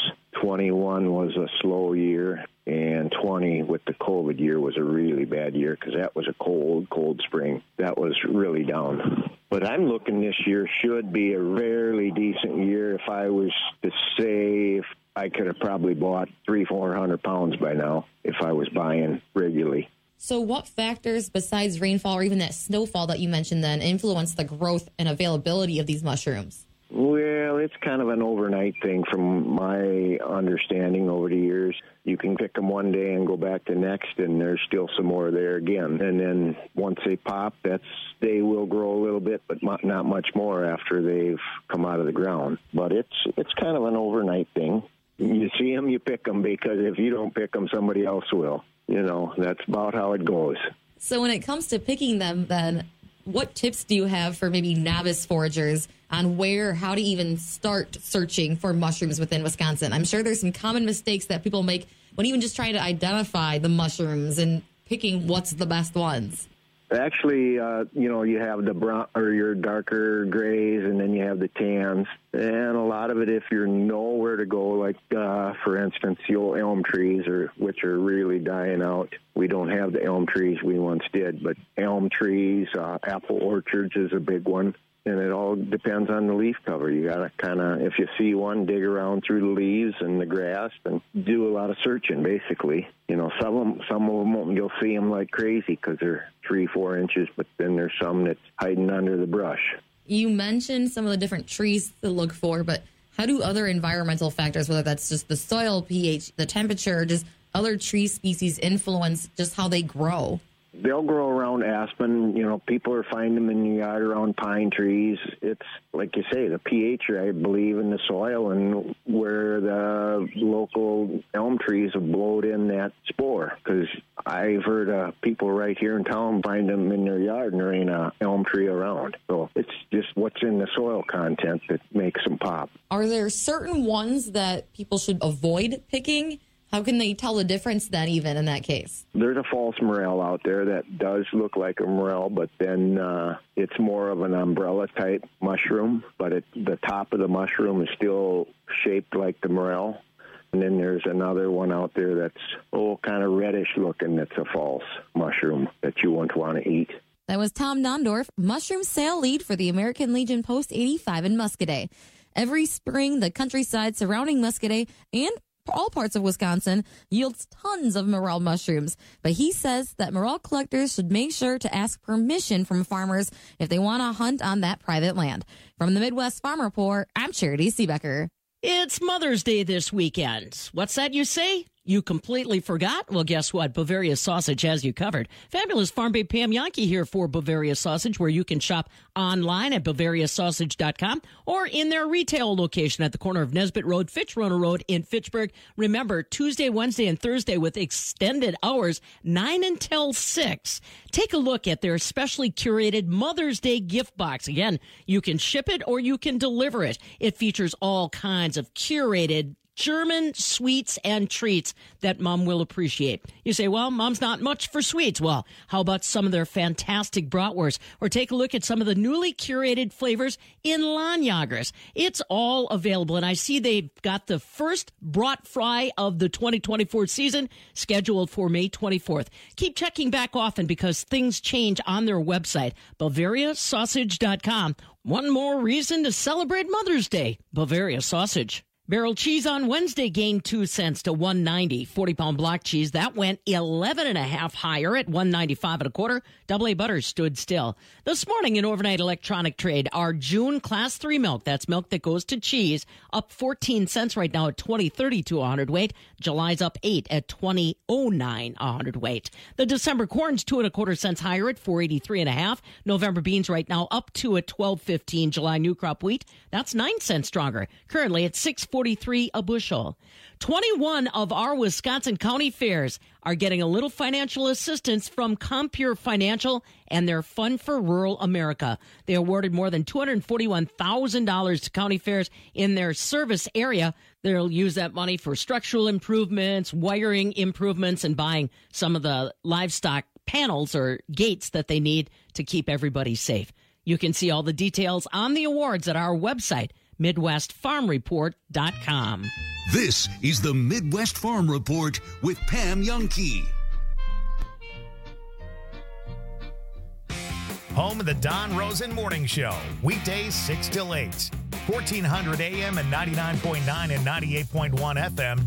21 was a slow year, and 20 with the COVID year was a really bad year because that was a cold spring. That was really down. But I'm looking this year should be a fairly decent year. If I was to say, if I could have probably bought 300-400 pounds by now if I was buying regularly. So what factors besides rainfall or even that snowfall that you mentioned then influence the growth and availability of these mushrooms? Well, it's kind of an overnight thing from my understanding over the years. You can pick them one day and go back the next, and there's still some more there again. And then once they pop, they will grow a little bit, but not much more after they've come out of the ground. But it's kind of an overnight thing. You see them, you pick them, because if you don't pick them, somebody else will. That's about how it goes. So when it comes to picking them, then, what tips do you have for maybe novice foragers on how to even start searching for mushrooms within Wisconsin? I'm sure there's some common mistakes that people make when even just trying to identify the mushrooms and picking what's the best ones. Actually, you have the brown or your darker grays, and then you have the tans. And a lot of it, if you know where to go, like, for instance, the old elm trees, which are really dying out. We don't have the elm trees we once did, but elm trees, apple orchards is a big one. And it all depends on the leaf cover. You got to kind of, if you see one, dig around through the leaves and the grass and do a lot of searching, basically. Some of them, you'll see them like crazy because they're 3-4 inches, but then there's some that's hiding under the brush. You mentioned some of the different trees to look for, but how do other environmental factors, whether that's just the soil pH, the temperature, just other tree species influence just how they grow? They'll grow around aspen. People are finding them in the yard around pine trees. It's, like you say, the pH, I believe, in the soil and where the local elm trees have blowed in that spore. Because I've heard people right here in town find them in their yard and there ain't an elm tree around. So it's just what's in the soil content that makes them pop. Are there certain ones that people should avoid picking? How can they tell the difference then, even in that case? There's a false morel out there that does look like a morel, but then it's more of an umbrella-type mushroom, but the top of the mushroom is still shaped like the morel. And then there's another one out there that's, kind of reddish-looking that's a false mushroom that you wouldn't want to eat. That was Tom Nondorf, mushroom sale lead for the American Legion Post 85 in Muscadet. Every spring, the countryside surrounding Muscadet and all parts of Wisconsin yields tons of morel mushrooms, but he says that morel collectors should make sure to ask permission from farmers if they want to hunt on that private land. From the Midwest Farm Report, I'm Charity Seebecker. It's Mother's Day this weekend. What's that you say? You completely forgot? Well, guess what? Bavaria Sausage has you covered. Fabulous Farm Babe Pam Yankee here for Bavaria Sausage, where you can shop online at BavariaSausage.com or in their retail location at the corner of Nesbitt Road, Fitch-Roner Road in Fitchburg. Remember, Tuesday, Wednesday, and Thursday with extended hours, 9 until 6. Take a look at their specially curated Mother's Day gift box. Again, you can ship it or you can deliver it. It features all kinds of curated German sweets and treats that Mom will appreciate. You say, well, Mom's not much for sweets. Well, how about some of their fantastic bratwurst? Or take a look at some of the newly curated flavors in Lahnjagers. It's all available, and I see they've got the first brat fry of the 2024 season scheduled for May 24th. Keep checking back often because things change on their website, BavariaSausage.com. One more reason to celebrate Mother's Day. Bavaria Sausage. Barrel cheese on Wednesday gained 2 cents to $1.90. 40-pound block cheese, that went 11.5 higher at $1.95 1/4. AA butter stood still. This morning in overnight electronic trade, our June Class 3 milk, that's milk that goes to cheese, up 14 cents right now at $20.32 a hundredweight. July's up 8 at $20.09 a hundredweight. The December corn's 2 1/4 cents higher at $4.83.5. November beans right now up 2 at $12.15. July new crop wheat, that's 9 cents stronger. Currently at $6.43 a bushel. 21 of our Wisconsin county fairs are getting a little financial assistance from Compure Financial and their Fund for Rural America. They awarded more than $241,000 to county fairs in their service area. They'll use that money for structural improvements, wiring improvements, and buying some of the livestock panels or gates that they need to keep everybody safe. You can see all the details on the awards at our website, MidwestFarmReport.com. This is the Midwest Farm Report with Pam Youngkey. Home of the Don Rosen Morning Show, weekdays 6 till 8. 1400 AM and 99.9 and 98.1 FM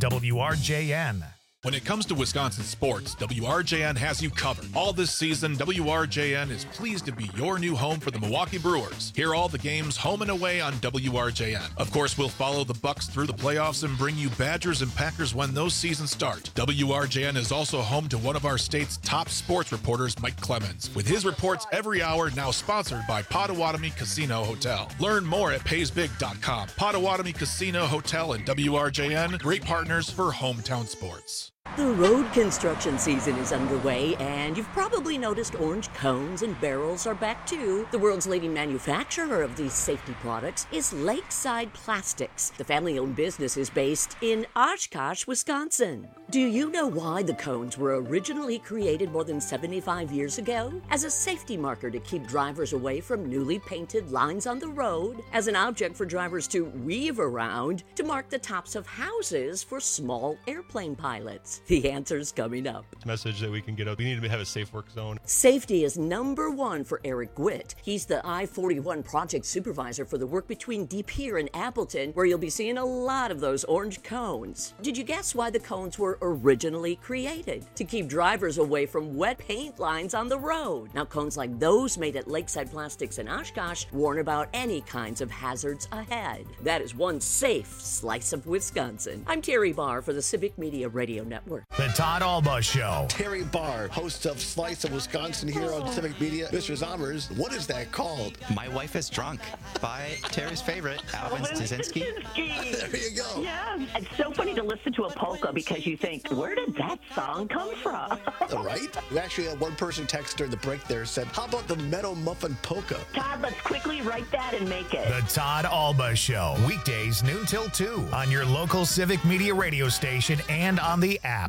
WRJN. When it comes to Wisconsin sports, WRJN has you covered. All this season, WRJN is pleased to be your new home for the Milwaukee Brewers. Hear all the games home and away on WRJN. Of course, we'll follow the Bucks through the playoffs and bring you Badgers and Packers when those seasons start. WRJN is also home to one of our state's top sports reporters, Mike Clemens, with his reports every hour, now sponsored by Potawatomi Casino Hotel. Learn more at paysbig.com. Potawatomi Casino Hotel and WRJN, great partners for hometown sports. The road construction season is underway, and you've probably noticed orange cones and barrels are back too. The world's leading manufacturer of these safety products is Lakeside Plastics. The family-owned business is based in Oshkosh, Wisconsin. Do you know why the cones were originally created more than 75 years ago? As a safety marker to keep drivers away from newly painted lines on the road, as an object for drivers to weave around, to mark the tops of houses for small airplane pilots. The answer's coming up. Message that we can get out. We need to have a safe work zone. Safety is number one for Eric Gwitt. He's the I-41 project supervisor for the work between De Pere and Appleton, where you'll be seeing a lot of those orange cones. Did you guess why the cones were originally created? To keep drivers away from wet paint lines on the road. Now, cones like those made at Lakeside Plastics in Oshkosh warn about any kinds of hazards ahead. That is one safe slice of Wisconsin. I'm Terry Barr for the Civic Media Radio Network. The Todd Alba Show. Terry Barr, host of Slice of Wisconsin here on Civic Media. Mr. Zommers, what is that called? My Wife is Drunk by Terry's favorite, Alvin Staszynski. There you go. Yeah, it's so funny to listen to a polka because you think, where did that song come from? Right? We actually had one person text during the break there said, how about the Meadow Muffin Polka? Todd, let's quickly write that and make it. The Todd Alba Show, weekdays noon till 2 on your local Civic Media radio station and on the app.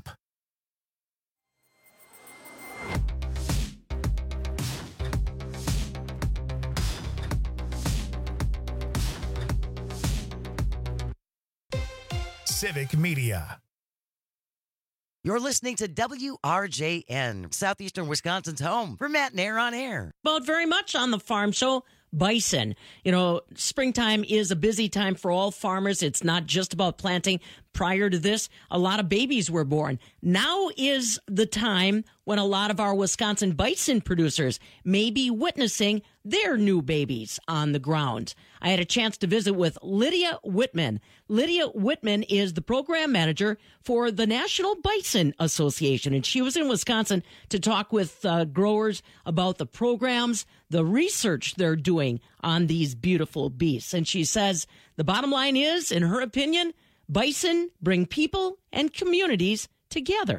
Civic Media. You're listening to WRJN, Southeastern Wisconsin's home for Matt Nair on Air. About very much on the farm show, bison. You know, springtime is a busy time for all farmers. It's not just about planting. Prior to this, a lot of babies were born. Now is the time when a lot of our Wisconsin bison producers may be witnessing their new babies on the ground. I had a chance to visit with Lydia Whitman. Lydia Whitman is the program manager for the National Bison Association, and she was in Wisconsin to talk with growers about the programs, the research they're doing on these beautiful beasts. And she says the bottom line is, in her opinion, bison bring people and communities together.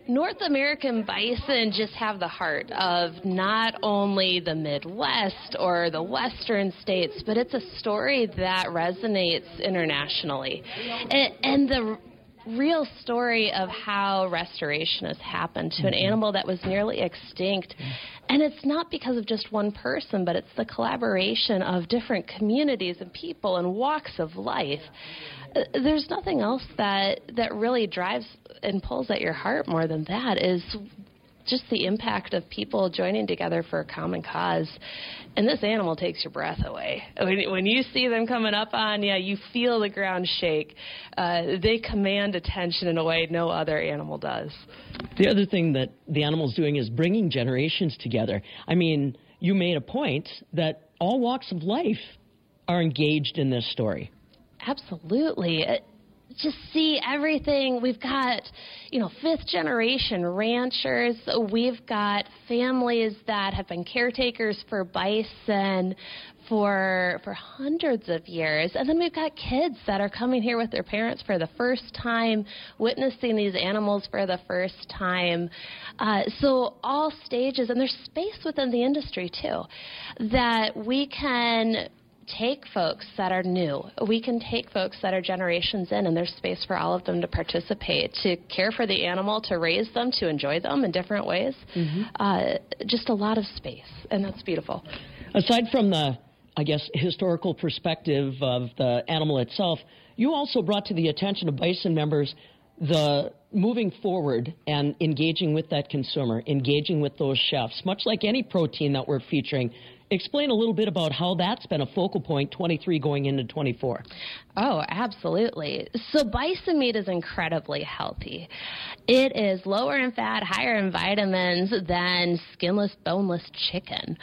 North American bison just have the heart of not only the Midwest or the Western states, but it's a story that resonates internationally. And the real story of how restoration has happened to an animal that was nearly extinct. And it's not because of just one person, but it's the collaboration of different communities and people and walks of life. There's nothing else that really drives and pulls at your heart more than that, is just the impact of people joining together for a common cause. And this animal takes your breath away. When you see them coming up on you, you feel the ground shake. They command attention in a way no other animal does. The other thing that the animal's doing is bringing generations together. I mean, you made a point that all walks of life are engaged in this story. Absolutely. Just see everything. We've got, fifth generation ranchers. We've got families that have been caretakers for bison for hundreds of years. And then we've got kids that are coming here with their parents for the first time, witnessing these animals for the first time. So all stages, and there's space within the industry too, that we can take folks that are new. We can take folks that are generations in, and there's space for all of them to participate, to care for the animal, to raise them, to enjoy them in different ways. Just a lot of space, and that's beautiful. Aside from the, historical perspective of the animal itself, you also brought to the attention of bison members the moving forward and engaging with that consumer, engaging with those chefs, much like any protein that we're featuring. Explain a little bit about how that's been a focal point, 23 going into 24. Oh, absolutely. So bison meat is incredibly healthy. It is lower in fat, higher in vitamins than skinless, boneless chicken.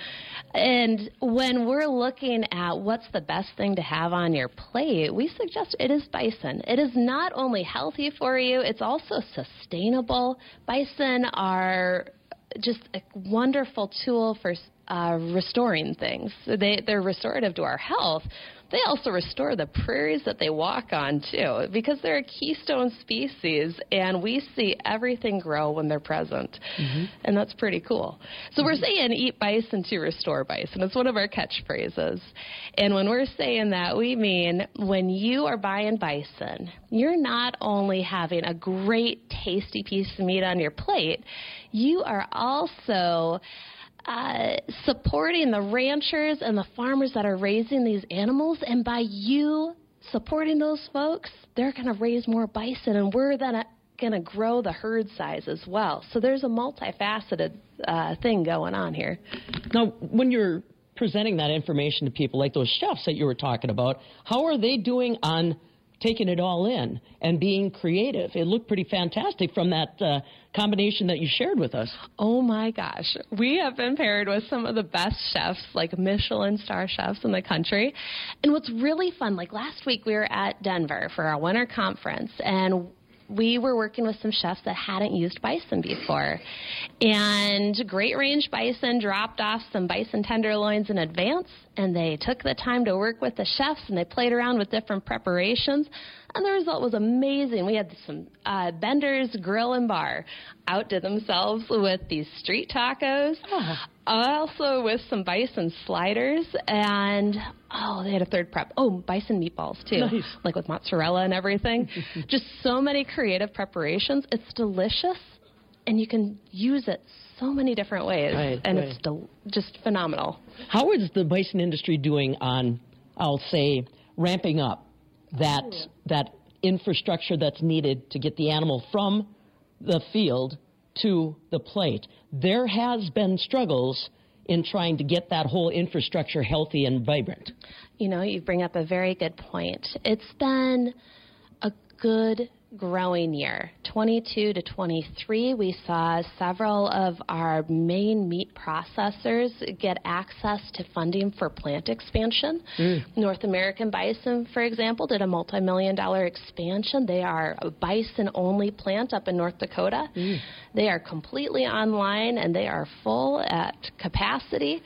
And when we're looking at what's the best thing to have on your plate, we suggest it is bison. It is not only healthy for you, it's also sustainable. Bison are just a wonderful tool for restoring things. They're restorative to our health. They also restore the prairies that they walk on, too, because they're a keystone species, and we see everything grow when they're present. And that's pretty cool. So we're saying eat bison to restore bison. It's one of our catchphrases. And when we're saying that, we mean when you are buying bison, you're not only having a great, tasty piece of meat on your plate, you are also supporting the ranchers and the farmers that are raising these animals, and by you supporting those folks, they're going to raise more bison, and we're then going to grow the herd size as well. So there's a multifaceted thing going on here. Now, when you're presenting that information to people like those chefs that you were talking about, how are they doing on taking it all in and being creative? It looked pretty fantastic from that combination that you shared with us. Oh my gosh. We have been paired with some of the best chefs, like Michelin star chefs in the country. And what's really fun, like last week we were at Denver for our winter conference, and we were working with some chefs that hadn't used bison before. And Great Range Bison dropped off some bison tenderloins in advance, and they took the time to work with the chefs, and they played around with different preparations. And the result was amazing. We had some Bender's Grill and Bar outdid themselves with these street tacos, also with some bison sliders, and they had a third prep. Bison meatballs too, nice. Like with mozzarella and everything. Just so many creative preparations. It's delicious, and you can use it so many different ways, it's just phenomenal. How is the bison industry doing on, I'll say, ramping up that infrastructure that's needed to get the animal from the field to the plate? There has been struggles in trying to get that whole infrastructure healthy and vibrant. You bring up a very good point. It's been a good growing year. 22 to 23, we saw several of our main meat processors get access to funding for plant expansion. North American Bison, for example, did a multi-million-dollar expansion. They are a bison-only plant up in North Dakota. They are completely online, and they are full at capacity.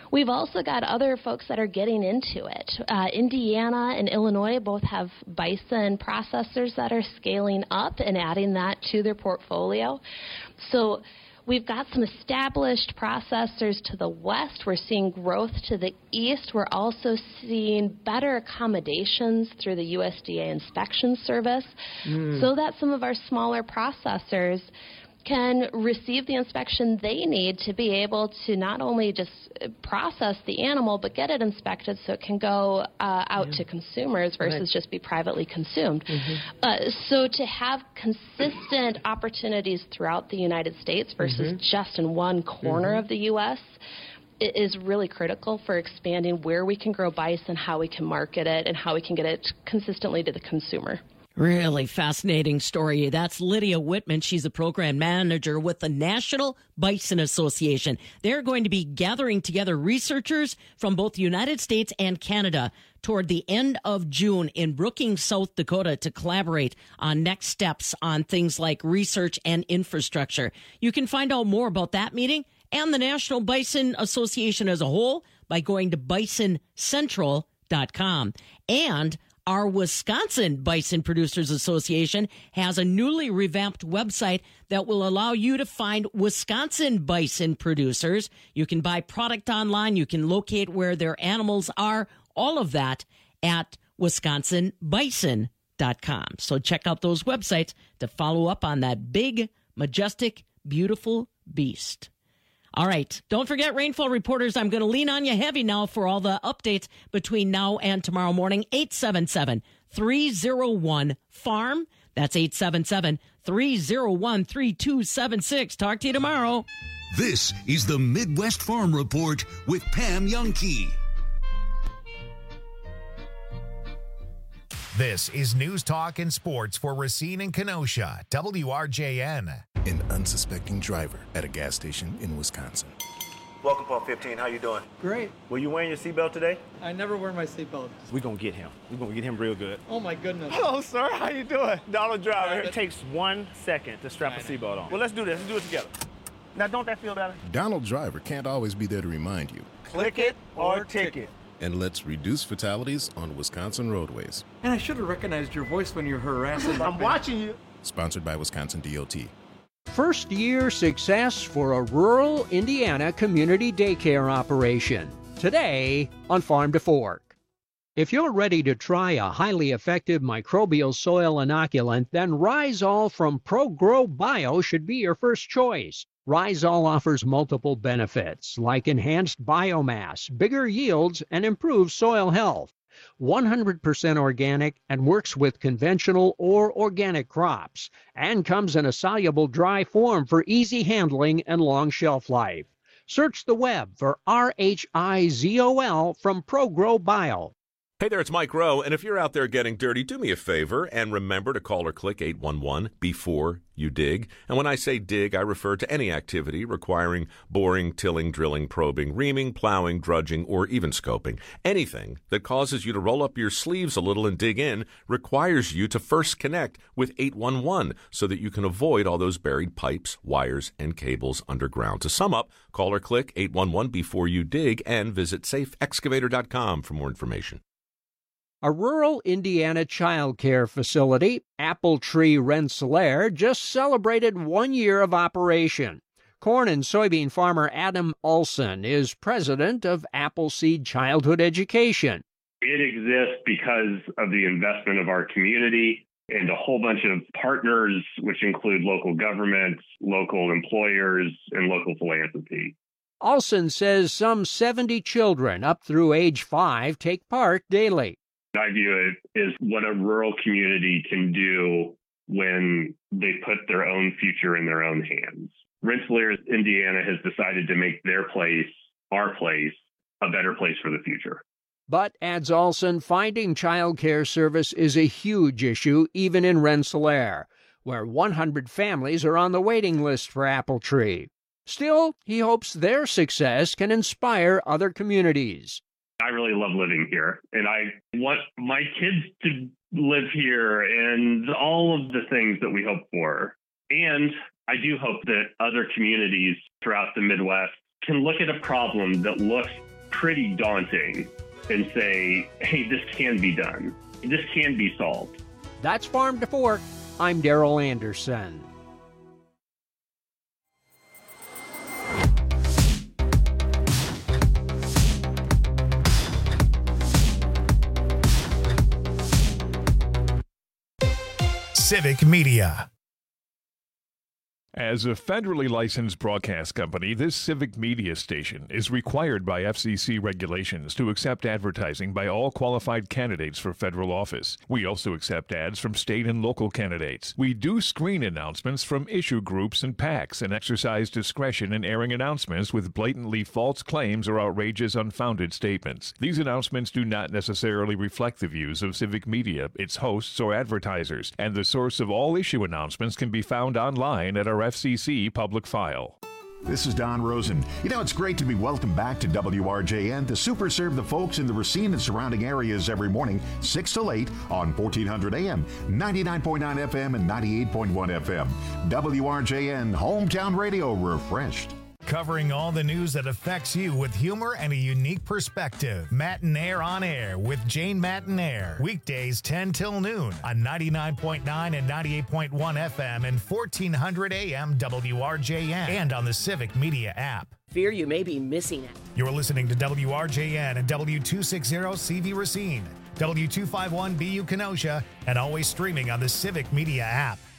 We've also got other folks that are getting into it. Indiana and Illinois both have bison processors that are scaling up and adding that to their portfolio. So we've got some established processors to the west. We're seeing growth to the east. We're also seeing better accommodations through the USDA inspection service so that some of our smaller processors can receive the inspection they need to be able to not only just process the animal, but get it inspected so it can go out to consumers versus just be privately consumed. So to have consistent opportunities throughout the United States versus just in one corner of the U.S. is really critical for expanding where we can grow bison, how we can market it, and how we can get it consistently to the consumer. Really fascinating story. That's Lydia Whitman. She's a program manager with the National Bison Association. They're going to be gathering together researchers from both the United States and Canada toward the end of June in Brookings, South Dakota, to collaborate on next steps on things like research and infrastructure. You can find out more about that meeting and the National Bison Association as a whole by going to bisoncentral.com. And our Wisconsin Bison Producers Association has a newly revamped website that will allow you to find Wisconsin bison producers. You can buy product online. You can locate where their animals are. All of that at wisconsinbison.com. So check out those websites to follow up on that big, majestic, beautiful beast. All right. Don't forget, Rainfall Reporters, I'm going to lean on you heavy now for all the updates between now and tomorrow morning. 877-301-FARM. That's 877-301-3276. Talk to you tomorrow. This is the Midwest Farm Report with Pam Youngkey. This is News Talk and Sports for Racine and Kenosha, WRJN. An unsuspecting driver at a gas station in Wisconsin. Welcome, Pump 15. How you doing? Great. Were you wearing your seatbelt today? I never wear my seatbelt. We're going to get him. We're going to get him real good. Oh, my goodness. Hello, sir. How you doing? Donald Driver. It takes 1 second to strap a seatbelt on. Well, let's do this. Let's do it together. Now, don't that feel better? Donald Driver can't always be there to remind you. Click it or ticket. And let's reduce fatalities on Wisconsin roadways. And I should have recognized your voice when you're harassing. I'm watching you. Sponsored by Wisconsin DOT. First-year success for a rural Indiana community daycare operation. Today on Farm to Fork. If you're ready to try a highly effective microbial soil inoculant, then Rhizol from ProGrow Bio should be your first choice. Rhizol offers multiple benefits like enhanced biomass, bigger yields, and improved soil health. 100% organic and works with conventional or organic crops, and comes in a soluble dry form for easy handling and long shelf life. Search the web for RHIZOL from ProGrow Bio. Hey there, it's Mike Rowe, and if you're out there getting dirty, do me a favor and remember to call or click 811 before you dig. And when I say dig, I refer to any activity requiring boring, tilling, drilling, probing, reaming, plowing, drudging, or even scoping. Anything that causes you to roll up your sleeves a little and dig in requires you to first connect with 811 so that you can avoid all those buried pipes, wires, and cables underground. To sum up, call or click 811 before you dig and visit safeexcavator.com for more information. A rural Indiana child care facility, Apple Tree Rensselaer, just celebrated 1 year of operation. Corn and soybean farmer Adam Olson is president of Appleseed Childhood Education. It exists because of the investment of our community and a whole bunch of partners, which include local governments, local employers, and local philanthropy. Olson says some 70 children up through age 5 take part daily. I view it as what a rural community can do when they put their own future in their own hands. Rensselaer, Indiana has decided to make their place, our place, a better place for the future. But, adds Olson, finding child care service is a huge issue even in Rensselaer, where 100 families are on the waiting list for Apple Tree. Still, he hopes their success can inspire other communities. I really love living here, and I want my kids to live here and all of the things that we hope for. And I do hope that other communities throughout the Midwest can look at a problem that looks pretty daunting and say, hey, this can be done. This can be solved. That's Farm to Fork. I'm Daryl Anderson. Civic Media. As a federally licensed broadcast company, this Civic Media station is required by FCC regulations to accept advertising by all qualified candidates for federal office. We also accept ads from state and local candidates. We do screen announcements from issue groups and PACs and exercise discretion in airing announcements with blatantly false claims or outrageous, unfounded statements. These announcements do not necessarily reflect the views of Civic Media, its hosts, or advertisers, and the source of all issue announcements can be found online at our FCC public file. This is Don Rosen. You know, it's great to be welcomed back to WRJN to super serve the folks in the Racine and surrounding areas every morning, 6 till 8 on 1400 AM, 99.9 FM, and 98.1 FM. WRJN, hometown radio refreshed. Covering all the news that affects you with humor and a unique perspective. Matinaire on Air with Jane Matinaire. Weekdays 10 till noon on 99.9 and 98.1 FM and 1400 AM WRJN and on the Civic Media app. Fear you may be missing it. You're listening to WRJN and W260CV Racine, W251BU Kenosha, and always streaming on the Civic Media app.